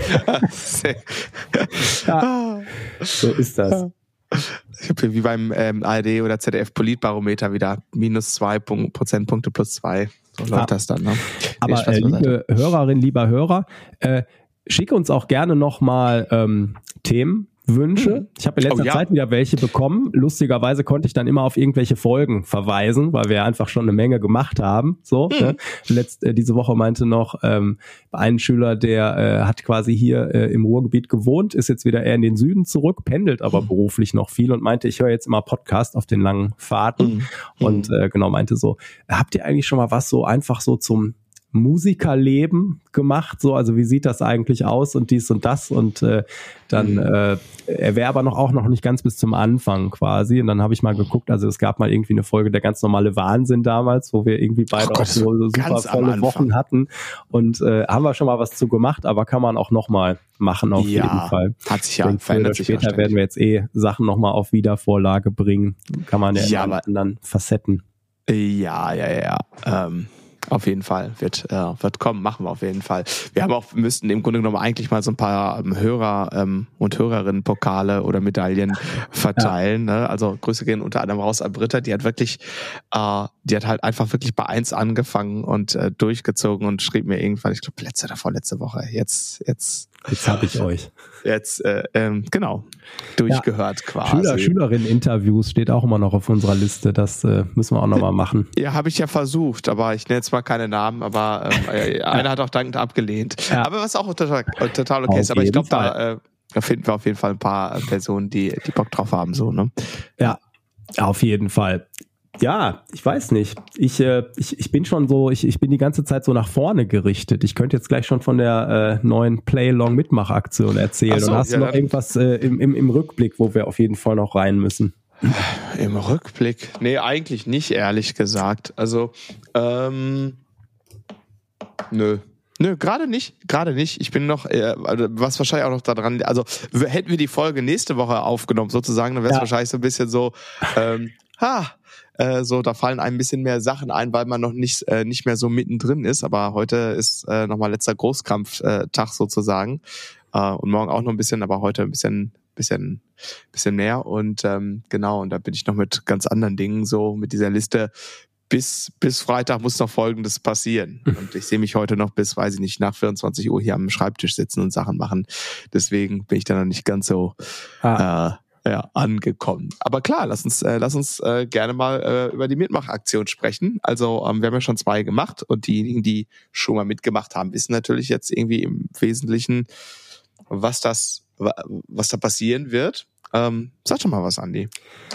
Ja, so ist das. Ich habe hier wie beim ähm, A R D oder Z D F Politbarometer wieder minus zwei Punkt, Prozentpunkte plus zwei. So läuft ja. das dann. Ne? Aber äh, liebe Hörerin, lieber Hörer, äh, schicke uns auch gerne nochmal ähm, Themen. Wünsche. Ich habe in letzter oh, ja. Zeit wieder welche bekommen. Lustigerweise konnte ich dann immer auf irgendwelche Folgen verweisen, weil wir einfach schon eine Menge gemacht haben. So. Mhm. Ne? Letzt, äh, diese Woche meinte noch ähm, ein Schüler, der äh, hat quasi hier äh, im Ruhrgebiet gewohnt, ist jetzt wieder eher in den Süden zurück, pendelt aber mhm. beruflich noch viel und meinte, ich höre jetzt immer Podcast auf den langen Fahrten. Mhm. Und äh, genau meinte so, habt ihr eigentlich schon mal was so einfach so zum Musikerleben gemacht, so, also wie sieht das eigentlich aus und dies und das und äh, dann, äh, er wäre aber noch auch noch nicht ganz bis zum Anfang quasi und dann habe ich mal geguckt, also es gab mal irgendwie eine Folge, der ganz normale Wahnsinn damals, wo wir irgendwie beide Gott, auch so, so super volle Wochen hatten und äh, haben wir schon mal was zu gemacht, aber kann man auch noch mal machen auf ja, jeden Fall. Hat sich ja denke, verändert. Sich später werden wir jetzt eh Sachen noch mal auf Wiedervorlage bringen, kann man ja, ja in anderen Facetten. Ja, ja, ja, ähm. Auf jeden Fall wird äh, wird kommen, machen wir auf jeden Fall. Wir haben auch müssten im Grunde genommen eigentlich mal so ein paar ähm, Hörer ähm, und Hörerinnen Pokale oder Medaillen verteilen. Ja. Ne? Also Grüße gehen unter anderem raus an Britta, die hat wirklich, äh, die hat halt einfach wirklich bei eins angefangen und äh, durchgezogen und schrieb mir irgendwann, ich glaube letzte oder vorletzte Woche, jetzt jetzt jetzt habe ich euch jetzt äh, ähm, genau durchgehört ja. quasi. Schüler, Schülerinnen-Interviews steht auch immer noch auf unserer Liste. Das äh, müssen wir auch nochmal machen. Ja, habe ich ja versucht, aber ich nenne jetzt mal keine Namen, aber ähm, ja. einer hat auch dankend abgelehnt. Ja. Aber was auch total, total okay ist. Aber ich glaube, da, äh, da finden wir auf jeden Fall ein paar Personen, die, die Bock drauf haben. So, ne? Ja, auf jeden Fall. Ja, ich weiß nicht. Ich, äh, ich, ich bin schon so, ich, ich bin die ganze Zeit so nach vorne gerichtet. Ich könnte jetzt gleich schon von der äh, neuen Play-Along-Mitmach-Aktion erzählen. So, und hast ja, du noch irgendwas äh, im, im, im Rückblick, wo wir auf jeden Fall noch rein müssen? Im Rückblick? Nee, eigentlich nicht, ehrlich gesagt. Also, ähm, nö. Nö, gerade nicht, gerade nicht. Ich bin noch, äh, was wahrscheinlich auch noch daran, also hätten wir die Folge nächste Woche aufgenommen, sozusagen, dann wäre es ja. wahrscheinlich so ein bisschen so, ähm, ha, äh, so, da fallen einem ein bisschen mehr Sachen ein, weil man noch nicht äh, nicht mehr so mittendrin ist. Aber heute ist äh, nochmal letzter Großkampftag sozusagen äh, und morgen auch noch ein bisschen, aber heute ein bisschen bisschen bisschen mehr und ähm, genau, und da bin ich noch mit ganz anderen Dingen so, mit dieser Liste. Bis, bis Freitag muss noch Folgendes passieren. Und ich sehe mich heute noch bis, weiß ich nicht, nach vierundzwanzig Uhr hier am Schreibtisch sitzen und Sachen machen. Deswegen bin ich da noch nicht ganz so ah. äh, ja, angekommen. Aber klar, lass uns, äh, lass uns äh, gerne mal äh, über die Mitmachaktion sprechen. Also ähm, wir haben ja schon zwei gemacht und diejenigen, die schon mal mitgemacht haben, wissen natürlich jetzt irgendwie im Wesentlichen, was das, was da passieren wird. Ähm, sag doch mal was, Andi.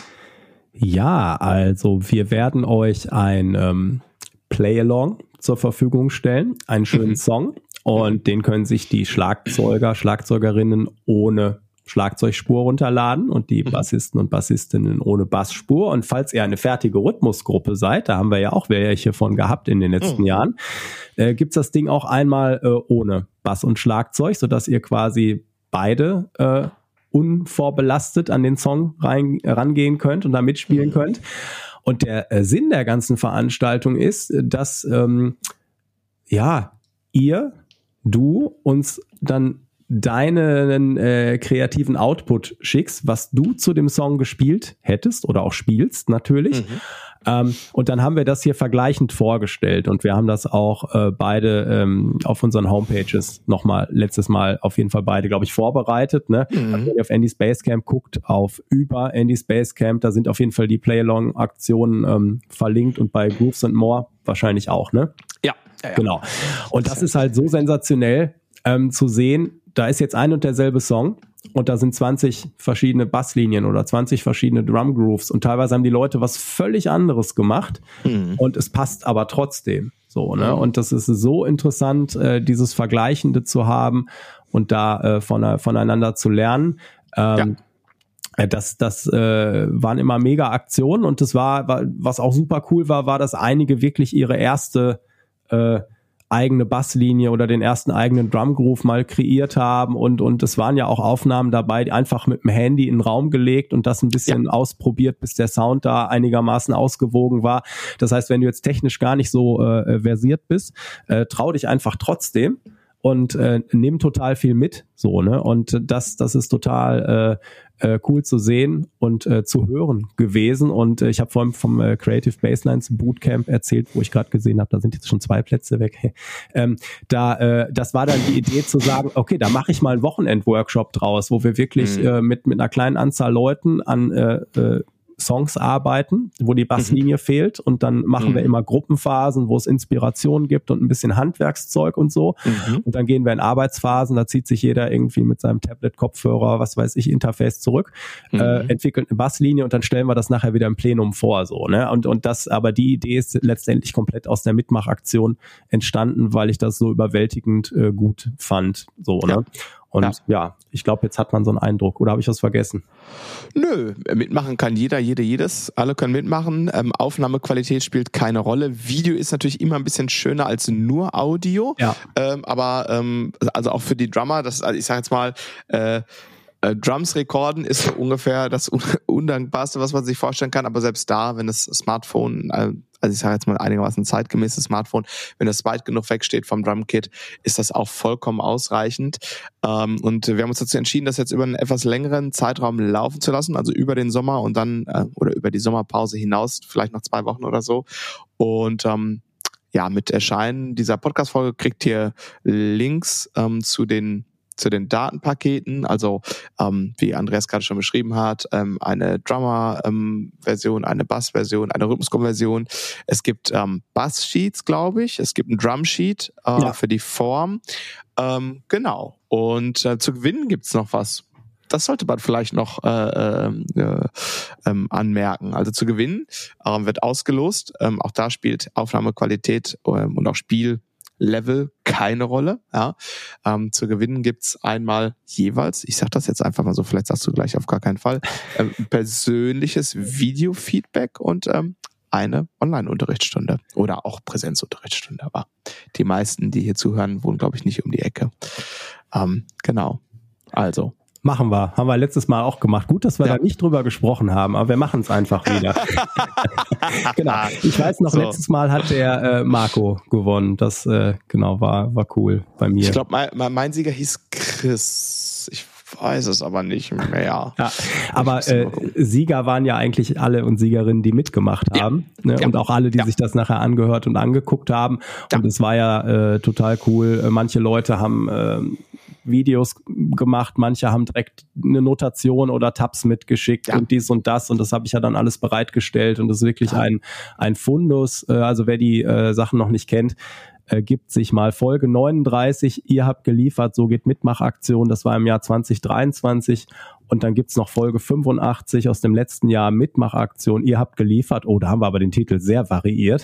Ja, also wir werden euch ein ähm, Play-Along zur Verfügung stellen, einen schönen mhm. Song, und den können sich die Schlagzeuger, Schlagzeugerinnen ohne Schlagzeugspur runterladen und die mhm. Bassisten und Bassistinnen ohne Bassspur. Und falls ihr eine fertige Rhythmusgruppe seid, da haben wir ja auch welche von gehabt in den letzten mhm. Jahren, äh, gibt's das Ding auch einmal äh, ohne Bass und Schlagzeug, sodass ihr quasi beide äh, unvorbelastet an den Song rein, rangehen könnt und da mitspielen könnt. Und der äh, Sinn der ganzen Veranstaltung ist, dass ähm, ja ihr, du uns dann deinen äh, kreativen Output schickst, was du zu dem Song gespielt hättest oder auch spielst natürlich. Mhm. Ähm, und dann haben wir das hier vergleichend vorgestellt und wir haben das auch äh, beide ähm, auf unseren Homepages nochmal, letztes Mal auf jeden Fall beide, glaube ich, vorbereitet. Ne? Mhm. Also wenn ihr auf Andy's Basecamp guckt, auf über Andy's Basecamp, da sind auf jeden Fall die Play-Along-Aktionen ähm, verlinkt und bei Grooves and More wahrscheinlich auch, ne? Ja. ja, ja. Genau. Und das ist halt so sensationell ähm, zu sehen, da ist jetzt ein und derselbe Song und da sind zwanzig verschiedene Basslinien oder zwanzig verschiedene Drum Grooves und teilweise haben die Leute was völlig anderes gemacht mhm. und es passt aber trotzdem so, ne? Mhm. Und das ist so interessant, äh, dieses Vergleichende zu haben und da äh, von, voneinander zu lernen. Ähm, ja. Das, das äh, waren immer mega Aktionen und das war, war, was auch super cool war, war, dass einige wirklich ihre erste äh, eigene Basslinie oder den ersten eigenen Drumgroove mal kreiert haben und und es waren ja auch Aufnahmen dabei, die einfach mit dem Handy in den Raum gelegt und das ein bisschen ja. ausprobiert, bis der Sound da einigermaßen ausgewogen war. Das heißt, wenn du jetzt technisch gar nicht so äh, versiert bist, äh, trau dich einfach trotzdem und äh, nimm total viel mit, so, ne? Und das das ist total äh, äh, cool zu sehen und äh, zu hören gewesen. Und äh, ich habe vorhin vom äh, Creative Basslines Bootcamp erzählt, wo ich gerade gesehen habe, da sind jetzt schon zwei Plätze weg. ähm, da äh, das war dann die Idee zu sagen, okay, da mache ich mal einen Wochenend-Workshop draus, wo wir wirklich mhm. äh, mit mit einer kleinen Anzahl Leuten an äh, äh, Songs arbeiten, wo die Basslinie mhm. fehlt und dann machen mhm. wir immer Gruppenphasen, wo es Inspiration gibt und ein bisschen Handwerkszeug und so mhm. und dann gehen wir in Arbeitsphasen, da zieht sich jeder irgendwie mit seinem Tablet, Kopfhörer, was weiß ich, Interface zurück, mhm. äh, entwickelt eine Basslinie und dann stellen wir das nachher wieder im Plenum vor, so, ne, und und das, aber die Idee ist letztendlich komplett aus der Mitmachaktion entstanden, weil ich das so überwältigend äh, gut fand, so, ne. Ja. Und ja, ja ich glaube, jetzt hat man so einen Eindruck. Oder habe ich was vergessen? Nö, mitmachen kann jeder, jede, jedes. Alle können mitmachen. Ähm, Aufnahmequalität spielt keine Rolle. Video ist natürlich immer ein bisschen schöner als nur Audio. Ja. Ähm, aber ähm, also auch für die Drummer, das, also ich sage jetzt mal, äh, äh, Drums rekorden ist so ungefähr das un- undankbarste, was man sich vorstellen kann. Aber selbst da, wenn das Smartphone, äh, also ich sage jetzt mal einigermaßen zeitgemäßes Smartphone, wenn das weit genug wegsteht vom Drumkit, ist das auch vollkommen ausreichend. Ähm, und wir haben uns dazu entschieden, das jetzt über einen etwas längeren Zeitraum laufen zu lassen, also über den Sommer und dann äh, oder über die Sommerpause hinaus, vielleicht noch zwei Wochen oder so. Und ähm, ja, mit Erscheinen dieser Podcast-Folge kriegt ihr Links ähm, zu den zu den Datenpaketen, also ähm, wie Andreas gerade schon beschrieben hat, ähm, eine Drummer-Version, ähm, eine Bass-Version, eine Rhythmusgruppen-Version. Es gibt ähm, Bass-Sheets, glaube ich. Es gibt ein Drum-Sheet äh, ja. für die Form. Ähm, genau. Und äh, zu gewinnen gibt's noch was. Das sollte man vielleicht noch äh, äh, ähm, anmerken. Also zu gewinnen ähm, wird ausgelost. Ähm, auch da spielt Aufnahmequalität ähm, und auch Spiel Level keine Rolle. Ja. Ähm, zu gewinnen gibt's einmal jeweils, ich sag das jetzt einfach mal so, vielleicht sagst du gleich auf gar keinen Fall, ähm, persönliches Video-Feedback und ähm, eine Online-Unterrichtsstunde oder auch Präsenzunterrichtsstunde. Aber die meisten, die hier zuhören, wohnen, glaube ich, nicht um die Ecke. Ähm, genau. Also. Machen wir. Haben wir letztes Mal auch gemacht. Gut, dass wir ja. da nicht drüber gesprochen haben, aber wir machen es einfach wieder. Genau. Ich weiß noch, so. letztes Mal hat der äh, Marco gewonnen. Das äh, genau war war cool bei mir. Ich glaube, mein, mein Sieger hieß Chris. Ich weiß es aber nicht mehr. Ja, aber äh, Sieger waren ja eigentlich alle und Siegerinnen, die mitgemacht haben. Ja. Ne? Ja. Und auch alle, die ja. sich das nachher angehört und angeguckt haben. Ja. Und es war ja äh, total cool. Manche Leute haben äh, Videos gemacht, manche haben direkt eine Notation oder Tabs mitgeschickt ja. und dies und das und das habe ich ja dann alles bereitgestellt und das ist wirklich ja. ein ein Fundus, also wer die äh, Sachen noch nicht kennt, äh, gibt sich mal Folge neununddreißig, ihr habt geliefert, so geht Mitmachaktion, das war im Jahr zwanzig dreiundzwanzig und dann gibt's noch Folge fünfundachtzig aus dem letzten Jahr, Mitmachaktion, ihr habt geliefert, oh, da haben wir aber den Titel sehr variiert.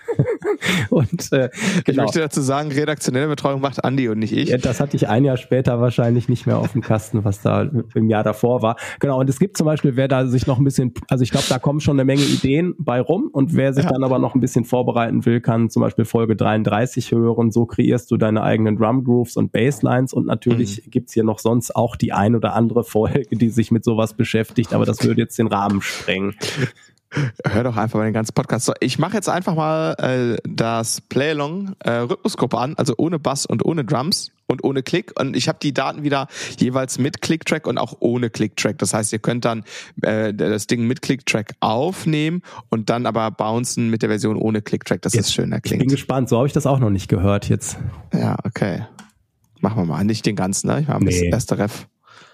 Und äh, genau. Ich möchte dazu sagen, redaktionelle Betreuung macht Andi und nicht ich. Ja, das hatte ich ein Jahr später wahrscheinlich nicht mehr auf dem Kasten, was da im Jahr davor war. Genau, und es gibt zum Beispiel, wer da sich noch ein bisschen, also ich glaube, da kommen schon eine Menge Ideen bei rum und wer sich ja. dann aber noch ein bisschen vorbereiten will, kann zum Beispiel Folge dreiunddreißig hören. So kreierst du deine eigenen Drum Grooves und Basslines und natürlich mhm. gibt's hier noch sonst auch die ein oder andere Folge, die sich mit sowas beschäftigt, aber das würde jetzt den Rahmen sprengen. Hör doch einfach mal den ganzen Podcast. So, ich mache jetzt einfach mal äh, das Play-Along äh, Rhythmusgruppe an, also ohne Bass und ohne Drums und ohne Klick. Und ich habe die Daten wieder jeweils mit Click-Track und auch ohne Click-Track. Das heißt, ihr könnt dann äh, das Ding mit Click-Track aufnehmen und dann aber bouncen mit der Version ohne Click-Track, dass es schöner klingt. Ich bin gespannt, so habe ich das auch noch nicht gehört jetzt. Ja, okay. Machen wir mal. Nicht den ganzen, ne? Ich mache nee. das erste Ref.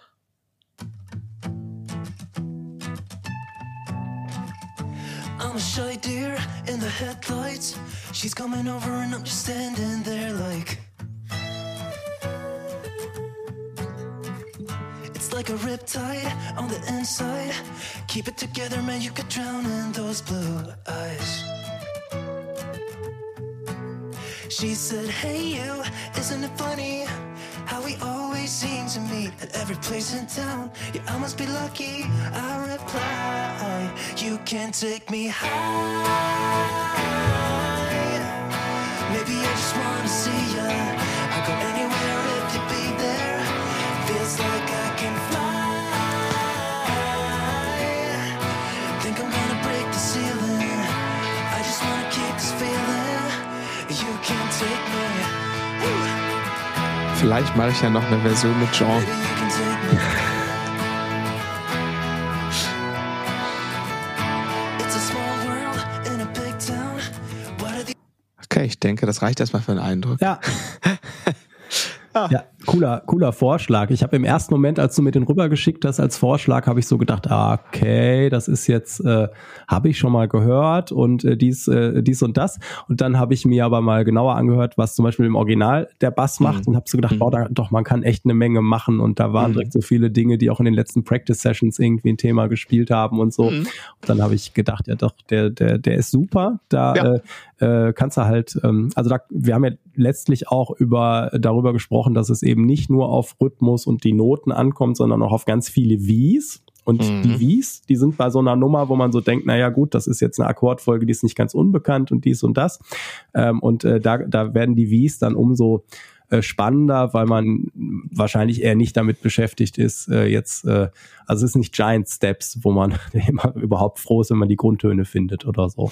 I'm a shy deer in the headlights. She's coming over and I'm just standing there like it's like a riptide on the inside. Keep it together, man, you could drown in those blue eyes. She said, hey you, isn't it funny how we always seem to meet at every place in town? Yeah, I must be lucky. I reply, you can take me high. Maybe I just wanna see ya. I go anywhere if you be there. Feels like I can fly. Think I'm gonna break the ceiling. I just wanna keep this feeling. You can take me. Woo. Vielleicht mache ich ja noch eine Version mit Jean. Okay, ich denke, das reicht erstmal für einen Eindruck. Ja. ah. Ja, Cooler, cooler Vorschlag. Ich habe im ersten Moment, als du mir den rübergeschickt hast als Vorschlag, habe ich so gedacht, ah, okay, das ist jetzt, äh, habe ich schon mal gehört und äh, dies, äh, dies und das. Und dann habe ich mir aber mal genauer angehört, was zum Beispiel im Original der Bass macht, mhm. und habe so gedacht, mhm. boah, da, doch, man kann echt eine Menge machen. Und da waren mhm. direkt so viele Dinge, die auch in den letzten Practice-Sessions irgendwie ein Thema gespielt haben und so. Mhm. Und dann habe ich gedacht, ja doch, der, der, der ist super. Da ja. äh, äh, kannst du halt, ähm, also da, wir haben ja letztlich auch über darüber gesprochen, dass es eben nicht nur auf Rhythmus und die Noten ankommt, sondern auch auf ganz viele Wies. Und mhm. die Wies, die sind bei so einer Nummer, wo man so denkt, naja gut, das ist jetzt eine Akkordfolge, die ist nicht ganz unbekannt und dies und das. Ähm, und äh, da, da werden die Wies dann umso äh, spannender, weil man wahrscheinlich eher nicht damit beschäftigt ist, äh, jetzt, äh, also es ist nicht Giant Steps, wo man immer überhaupt froh ist, wenn man die Grundtöne findet oder so.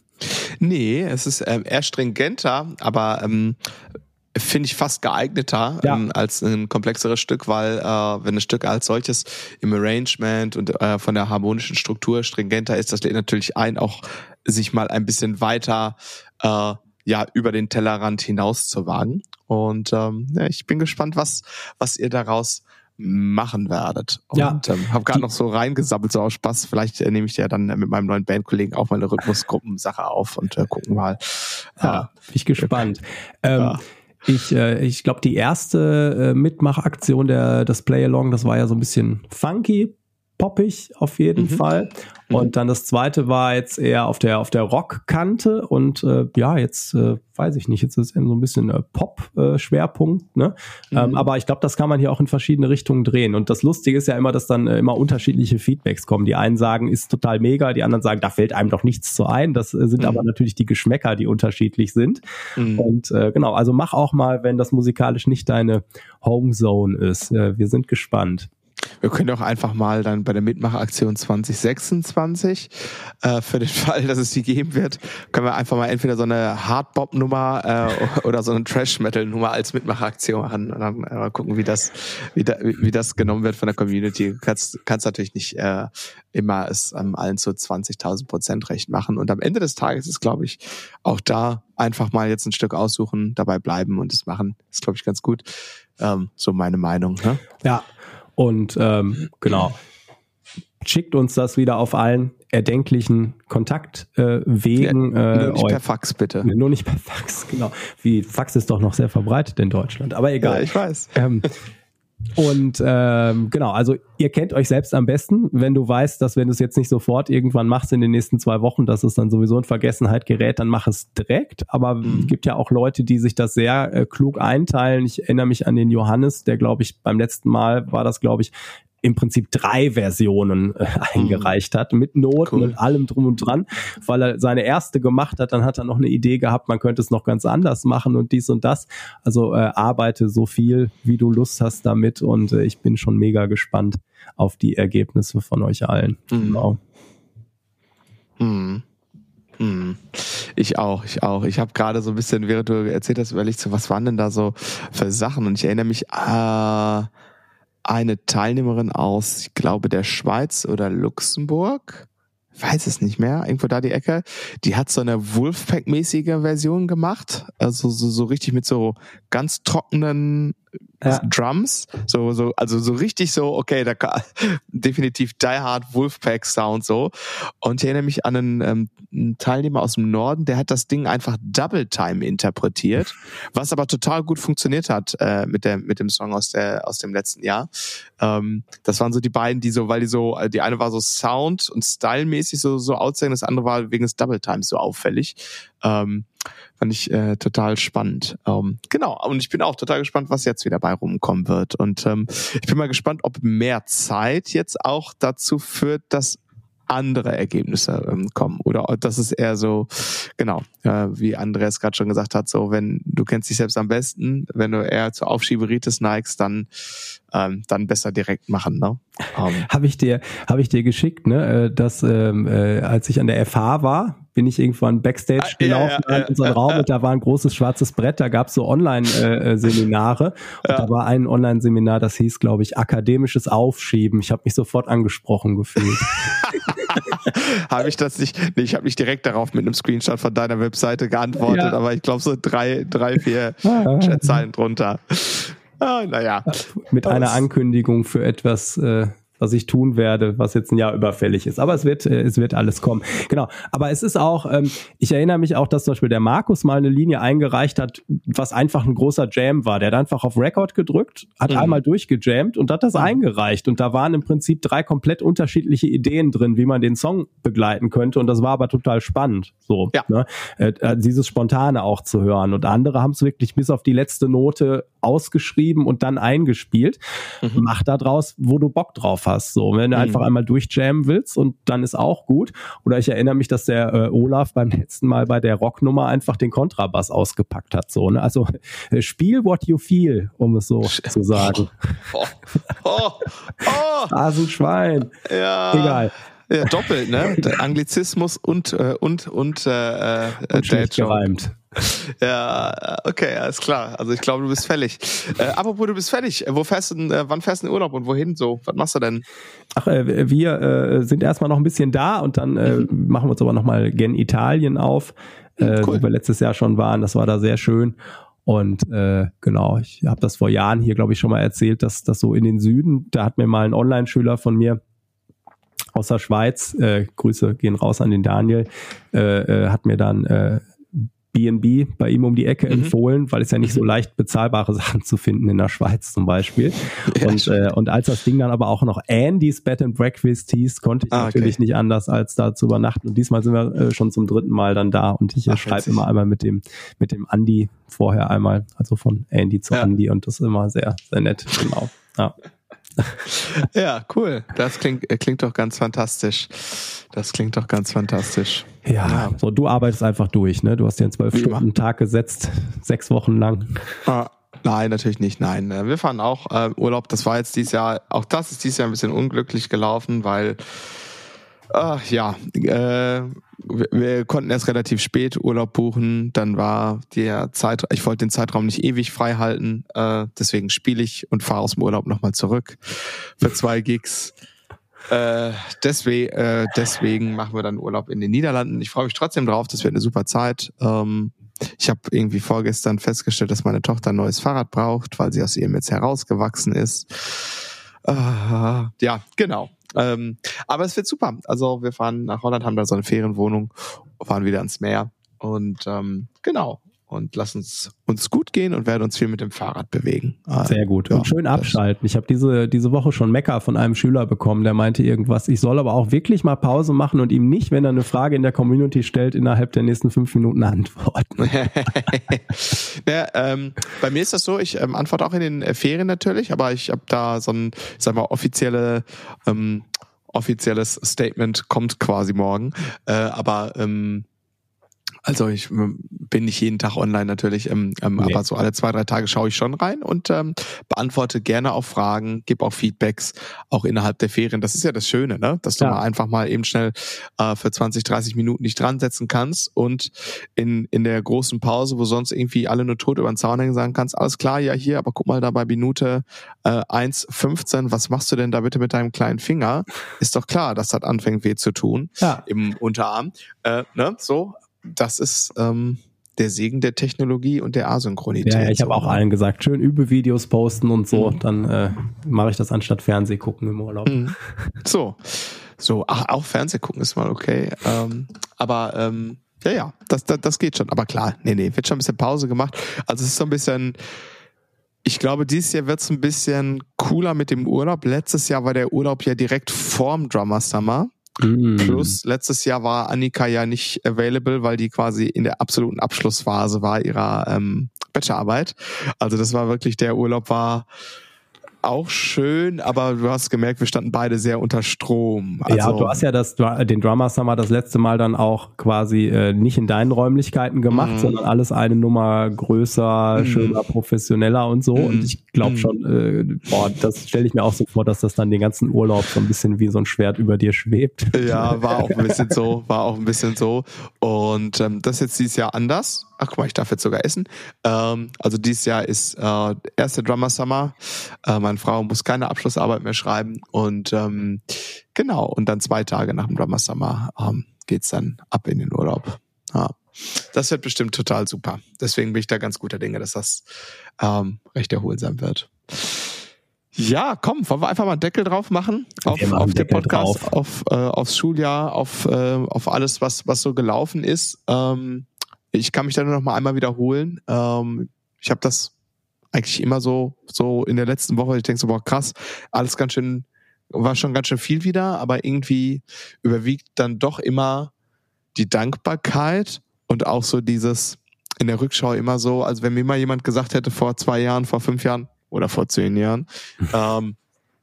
Nee, es ist ähm, eher stringenter, aber ähm, finde ich fast geeigneter ja. ähm, als ein komplexeres Stück, weil äh, wenn ein Stück als solches im Arrangement und äh, von der harmonischen Struktur stringenter ist, das lädt natürlich ein, auch sich mal ein bisschen weiter äh, ja über den Tellerrand hinaus zu wagen. Und ähm, ja, ich bin gespannt, was was ihr daraus machen werdet. Und ja, ähm, habe gerade noch so reingesammelt, so aus Spaß. Vielleicht äh, nehme ich ja dann äh, mit meinem neuen Bandkollegen auch mal eine Rhythmusgruppensache auf und äh, gucken mal. Ja, äh, bin ich gespannt. Ähm, ja. Ich, äh, ich glaube, die erste äh, Mitmachaktion der des Play-Along, das war ja so ein bisschen funky, poppig auf jeden mhm. Fall. Und mhm. dann das zweite war jetzt eher auf der auf der Rockkante und äh, ja, jetzt äh, weiß ich nicht, jetzt ist es eben so ein bisschen äh, Pop-Schwerpunkt, äh, ne? Mhm. Ähm, aber ich glaube, das kann man hier auch in verschiedene Richtungen drehen. Und das Lustige ist ja immer, dass dann äh, immer unterschiedliche Feedbacks kommen. Die einen sagen, ist total mega, die anderen sagen, da fällt einem doch nichts zu ein. Das äh, sind mhm. aber natürlich die Geschmäcker, die unterschiedlich sind. Mhm. Und äh, genau, also mach auch mal, wenn das musikalisch nicht deine Homezone ist. Äh, wir sind gespannt. Wir können doch einfach mal dann bei der Mitmachaktion zwanzig sechsundzwanzig, äh, für den Fall, dass es die geben wird, können wir einfach mal entweder so eine Hardbop-Nummer äh, oder so eine Trash-Metal-Nummer als Mitmachaktion machen und dann äh, mal gucken, wie das, wie, da, wie das genommen wird von der Community. Du kannst, kannst natürlich nicht äh, immer es ähm, allen zu zwanzigtausend Prozent recht machen. Und am Ende des Tages ist, glaube ich, auch da einfach mal jetzt ein Stück aussuchen, dabei bleiben und es machen. Das ist, glaube ich, ganz gut. Ähm, so meine Meinung. Ne? Ja. Und ähm, genau, schickt uns das wieder auf allen erdenklichen Kontaktwegen. Äh, nur nicht eu- per Fax, bitte. Nur nicht per Fax, genau. Wie Fax ist doch noch sehr verbreitet in Deutschland, aber egal. Ja, ich weiß. Ähm, und ähm, genau, also ihr kennt euch selbst am besten, wenn du weißt, dass wenn du es jetzt nicht sofort irgendwann machst in den nächsten zwei Wochen, dass es dann sowieso in Vergessenheit gerät, dann mach es direkt. Aber mhm. es gibt ja auch Leute, die sich das sehr äh, klug einteilen. Ich erinnere mich an den Johannes, der glaube ich beim letzten Mal war das glaube ich im Prinzip drei Versionen äh, eingereicht hat, mit Noten cool. und allem drum und dran, weil er seine erste gemacht hat, dann hat er noch eine Idee gehabt, man könnte es noch ganz anders machen und dies und das. Also äh, arbeite so viel, wie du Lust hast damit und äh, ich bin schon mega gespannt auf die Ergebnisse von euch allen. Mhm. Genau. Mhm. Mhm. Ich auch, ich auch. Ich habe gerade so ein bisschen, während du erzählt hast, überlegt, so, was waren denn da so für Sachen? Und ich erinnere mich, äh, eine Teilnehmerin aus, ich glaube, der Schweiz oder Luxemburg, weiß es nicht mehr, irgendwo da die Ecke, die hat so eine Wolfpack-mäßige Version gemacht, also so, so richtig mit so ganz trockenen ja. Drums, so, so, also so richtig so, okay, da kann, definitiv Die Hard Wolfpack Sound so. Und ich erinnere mich an einen, ähm, einen Teilnehmer aus dem Norden, der hat das Ding einfach Double Time interpretiert, was aber total gut funktioniert hat äh, mit der mit dem Song aus der aus dem letzten Jahr. Ähm, das waren so die beiden, die so, weil die so, die eine war so Sound und Style-mäßig so so outsehen, das andere war wegen des Double Times so auffällig. Ähm, fand ich äh, total spannend. Ähm, genau, und ich bin auch total gespannt, was jetzt wieder bei rumkommen wird. Und ähm, ich bin mal gespannt, ob mehr Zeit jetzt auch dazu führt, dass andere Ergebnisse ähm, kommen. Oder das ist eher so, genau, äh, wie Andreas gerade schon gesagt hat, so wenn du kennst dich selbst am besten, wenn du eher zur Aufschieberitis neigst, dann ähm, dann besser direkt machen, ne? Um. Habe ich dir, habe ich dir geschickt, ne? Dass ähm, äh, als ich an der F H war, bin ich irgendwann Backstage ah, gelaufen ja, ja, in unseren ja, Raum ja. und da war ein großes schwarzes Brett, da gab's so Online-Seminare äh, und ja. da war ein Online-Seminar, das hieß, glaube ich, akademisches Aufschieben. Ich habe mich sofort angesprochen gefühlt. habe ich das nicht, nee, ich habe nicht direkt darauf mit einem Screenshot von deiner Webseite geantwortet, ja. aber ich glaube so drei, drei, vier ah, Chatzeilen drunter. Ah, naja. Mit einer Ankündigung für etwas, äh, was ich tun werde, was jetzt ein Jahr überfällig ist. Aber es wird, äh, es wird alles kommen. Genau. Aber es ist auch, ähm, ich erinnere mich auch, dass zum Beispiel der Markus mal eine Linie eingereicht hat, was einfach ein großer Jam war. Der hat einfach auf Record gedrückt, hat mhm. einmal durchgejammt und hat das mhm. eingereicht. Und da waren im Prinzip drei komplett unterschiedliche Ideen drin, wie man den Song begleiten könnte. Und das war aber total spannend, so, ja. ne? Äh, dieses Spontane auch zu hören. Und andere haben es wirklich bis auf die letzte Note ausgeschrieben und dann eingespielt. Mhm. Mach da draus, wo du Bock drauf hast. So, wenn du mhm. einfach einmal durchjammen willst und dann ist auch gut. Oder ich erinnere mich, dass der äh, Olaf beim letzten Mal bei der Rocknummer einfach den Kontrabass ausgepackt hat. So, ne? Also äh, spiel what you feel, um es so zu sagen. Oh, oh, oh. Asenschwein. Ja. Egal. Ja, doppelt, ne? Der Anglizismus und äh, und und äh, und schlecht gereimt. Ja, okay, alles klar. Also ich glaube, du bist fällig. Äh, apropos, du bist fällig. Wo fährst du denn, äh, wann fährst du in Urlaub und wohin so? Was machst du denn? Ach, äh, wir äh, sind erstmal noch ein bisschen da und dann äh, mhm. machen wir uns aber nochmal gen Italien auf, äh, cool. wo wir letztes Jahr schon waren. Das war da sehr schön. Und äh, genau, ich habe das vor Jahren hier, glaube ich, schon mal erzählt, dass das so in den Süden, da hat mir mal ein Online-Schüler von mir aus der Schweiz, äh, Grüße gehen raus an den Daniel, äh, äh, hat mir dann äh, B and B bei ihm um die Ecke mhm. empfohlen, weil es ja nicht so leicht bezahlbare Sachen zu finden in der Schweiz zum Beispiel. Ja, und, äh, und als das Ding dann aber auch noch Andy's Bed and Breakfast hieß, konnte ich ah, natürlich okay. nicht anders, als da zu übernachten. Und diesmal sind wir äh, schon zum dritten Mal dann da und ich äh, schreibe immer einmal mit dem mit dem Andy vorher einmal, also von Andy zu ja. Andy und das ist immer sehr, sehr nett. Genau. Ja. Ja, cool. Das klingt, klingt doch ganz fantastisch. Das klingt doch ganz fantastisch. Ja, ja. So, du arbeitest einfach durch, ne? Du hast dir einen zwölf Stunden Tag gesetzt, sechs Wochen lang. Ah, nein, natürlich nicht, nein. Wir fahren auch äh, Urlaub. Das war jetzt dieses Jahr, auch das ist dieses Jahr ein bisschen unglücklich gelaufen, weil äh, ja, äh, wir, wir konnten erst relativ spät Urlaub buchen, dann war der Zeit, ich wollte den Zeitraum nicht ewig frei halten, äh, deswegen spiele ich und fahre aus dem Urlaub nochmal zurück für zwei Gigs. Äh, deswegen, äh, deswegen machen wir dann Urlaub in den Niederlanden. Ich freue mich trotzdem drauf, das wird eine super Zeit. Ähm, ich habe irgendwie vorgestern festgestellt, dass meine Tochter ein neues Fahrrad braucht, weil sie aus ihrem jetzt herausgewachsen ist. Äh, ja, genau. Ähm, aber es wird super. Also wir fahren nach Holland, haben da so eine Ferienwohnung, fahren wieder ans Meer und ähm, genau. Und lassen uns uns gut gehen und werden uns viel mit dem Fahrrad bewegen. Sehr gut. Und ja, schön abschalten. Ich habe diese diese Woche schon Mecker von einem Schüler bekommen, der meinte irgendwas, ich soll aber auch wirklich mal Pause machen und ihm nicht, wenn er eine Frage in der Community stellt, innerhalb der nächsten fünf Minuten antworten. ja, ähm, bei mir ist das so, ich ähm, antworte auch in den äh, Ferien natürlich, aber ich habe da so ein, sag mal, offizielle ähm, offizielles Statement kommt quasi morgen. Äh, aber ähm, Also ich bin nicht jeden Tag online natürlich, ähm, ähm, nee. aber so alle zwei, drei Tage schaue ich schon rein und ähm, beantworte gerne auch Fragen, gebe auch Feedbacks, auch innerhalb der Ferien. Das ist ja das Schöne, ne? Dass du ja. mal einfach mal eben schnell äh, für zwanzig, dreißig Minuten dich dran setzen kannst und in in der großen Pause, wo sonst irgendwie alle nur tot über den Zaun hängen, sagen kannst, alles klar, ja hier, aber guck mal da bei Minute äh, eins fünfzehn, was machst du denn da bitte mit deinem kleinen Finger? Ist doch klar, dass das anfängt weh zu tun ja. im Unterarm. Äh, ne? So. Das ist ähm, der Segen der Technologie und der Asynchronität. Ja, ja ich habe auch allen gesagt, schön Übevideos posten und so, mhm. dann äh, mache ich das anstatt Fernseh gucken im Urlaub. Mhm. So, so, ach, auch Fernseh gucken ist mal okay. Ähm, aber ähm, ja, ja, das, das, das geht schon. Aber klar, nee, nee, wird schon ein bisschen Pause gemacht. Also es ist so ein bisschen, ich glaube, dieses Jahr wird es ein bisschen cooler mit dem Urlaub. Letztes Jahr war der Urlaub ja direkt vorm Drummer Summer. Mm. Plus, letztes Jahr war Annika ja nicht available, weil die quasi in der absoluten Abschlussphase war ihrer ähm, Bachelorarbeit. Also das war wirklich, der Urlaub war auch schön, aber du hast gemerkt, wir standen beide sehr unter Strom. Also, ja, du hast ja das, den Drummer Summer das letzte Mal dann auch quasi äh, nicht in deinen Räumlichkeiten gemacht, mm. sondern alles eine Nummer größer, mm. schöner, professioneller und so. Mm. Und ich glaube mm. schon, äh, boah, das stelle ich mir auch so vor, dass das dann den ganzen Urlaub so ein bisschen wie so ein Schwert über dir schwebt. Ja, war auch ein bisschen so, war auch ein bisschen so. Und ähm, das ist jetzt dieses Jahr anders. Ach guck mal, ich darf jetzt sogar essen. Ähm, also dieses Jahr ist äh, erste Drummer Summer. Äh, meine Frau muss keine Abschlussarbeit mehr schreiben. Und ähm, genau, und dann zwei Tage nach dem Drummer Summer ähm, geht's dann ab in den Urlaub. Ja. das wird bestimmt total super. Deswegen bin ich da ganz guter Dinge, dass das ähm, recht erholsam wird. Ja, komm, wollen wir einfach mal einen Deckel drauf machen auf, auf den Podcast, drauf. auf äh, aufs Schuljahr, auf äh, auf alles, was was so gelaufen ist. Ähm, ich kann mich da nur noch mal einmal wiederholen. Ähm, ich habe das eigentlich immer so so in der letzten Woche. Ich denke so, boah, krass, alles ganz schön, war schon ganz schön viel wieder, aber irgendwie überwiegt dann doch immer die Dankbarkeit und auch so dieses in der Rückschau immer so, also wenn mir mal jemand gesagt hätte vor zwei Jahren, vor fünf Jahren oder vor zehn Jahren, ähm,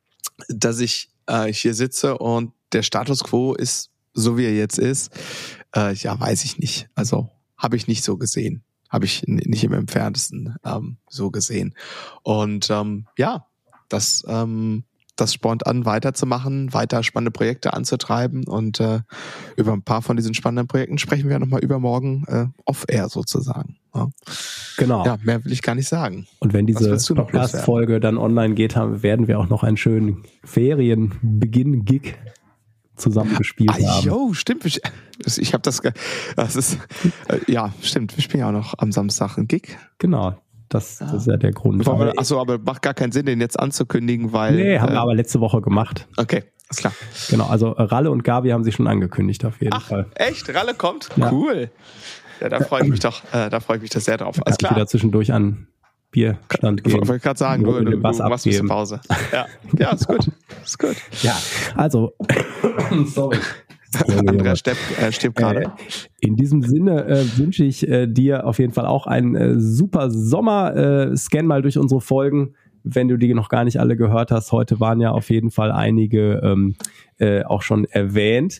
dass ich äh, hier sitze und der Status quo ist so, wie er jetzt ist, äh, ja, weiß ich nicht. Also habe ich nicht so gesehen. Habe ich n- nicht im Entferntesten ähm, so gesehen. Und ähm, ja, das ähm, das spornt an, weiterzumachen, weiter spannende Projekte anzutreiben und äh, über ein paar von diesen spannenden Projekten sprechen wir nochmal übermorgen äh, off-air sozusagen. Ja. Genau. Ja, mehr will ich gar nicht sagen. Und wenn diese Podcast-Folge dann online geht, haben, werden wir auch noch einen schönen Ferienbeginn-Gig zusammengespielt ah, haben. Jo, stimmt. Ich, ich habe das, ge- das ist, äh, ja, stimmt. Wir spielen ja auch noch am Samstag einen Gig. Genau. Das, das ist ja der Grund. Aber, achso, aber macht gar keinen Sinn, den jetzt anzukündigen, weil... Nee, haben äh, wir aber letzte Woche gemacht. Okay, ist klar. Genau, also Ralle und Gabi haben sich schon angekündigt auf jeden Ach, Fall. echt? Ralle kommt? Ja. Cool. Ja, da freue ich mich doch, äh, da freue ich mich doch sehr drauf. Alles Kann ich klar. wieder zwischendurch an Bierstand gehen. Wollte ich gerade sagen, du, Nur du, du was machst ein bisschen abgeben. Pause. Ja, ja, ist gut. Ist gut. Ja, also, sorry. Andrea stirbt, äh, stirbt gerade. Äh, in diesem Sinne äh, wünsche ich äh, dir auf jeden Fall auch einen äh, super Sommer. Äh, scan mal durch unsere Folgen, wenn du die noch gar nicht alle gehört hast. Heute waren ja auf jeden Fall einige ähm, äh, auch schon erwähnt.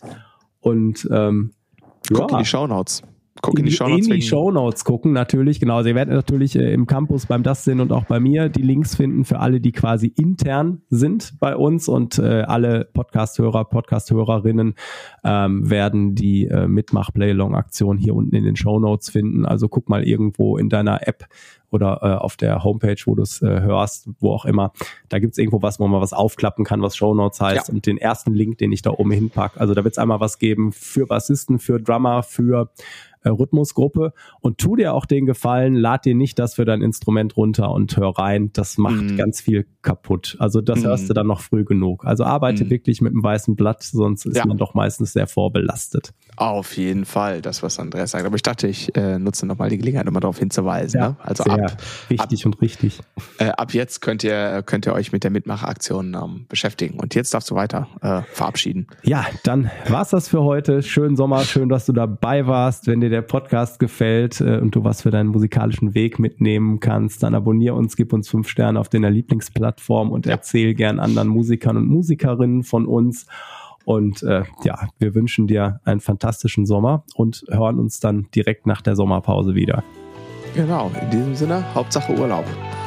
Und ähm, Guck ja. in die Shownotes. Guck in die in Shownotes. die Shownotes gucken, natürlich. Genau, also ihr werdet natürlich äh, im Campus beim Dustin und auch bei mir die Links finden für alle, die quasi intern sind bei uns, und äh, alle Podcast-Hörer, Podcast-Hörerinnen ähm, werden die äh, Mitmach-Playlong-Aktion hier unten in den Shownotes finden. Also guck mal irgendwo in deiner App oder äh, auf der Homepage, wo du es äh, hörst, wo auch immer. Da gibt's irgendwo was, wo man was aufklappen kann, was Shownotes heißt. Ja. Und den ersten Link, den ich da oben hinpack. Also da wird's einmal was geben für Bassisten, für Drummer, für äh, Rhythmusgruppe. Und tu dir auch den Gefallen, lad dir nicht das für dein Instrument runter und hör rein. Das macht mm. ganz viel kaputt. Also das mm. hörst du dann noch früh genug. Also arbeite mm. wirklich mit einem weißen Blatt, sonst ist ja. man doch meistens sehr vorbelastet. Auf jeden Fall, das, was Andreas sagt. Aber ich dachte, ich äh, nutze nochmal die Gelegenheit, um mal darauf hinzuweisen. Ja, ne? Also sehr ab, wichtig ab, und richtig. Äh, ab jetzt könnt ihr könnt ihr euch mit der Mitmachaktion ähm, beschäftigen. Und jetzt darfst du weiter äh, verabschieden. Ja, dann war's das für heute. Schönen Sommer, schön, dass du dabei warst. Wenn dir der Podcast gefällt äh, und du was für deinen musikalischen Weg mitnehmen kannst, dann abonnier uns, gib uns fünf Sterne auf deiner Lieblingsplattform und ja. erzähl gern anderen Musikern und Musikerinnen von uns. Und äh, ja, wir wünschen dir einen fantastischen Sommer und hören uns dann direkt nach der Sommerpause wieder. Genau, in diesem Sinne, Hauptsache Urlaub.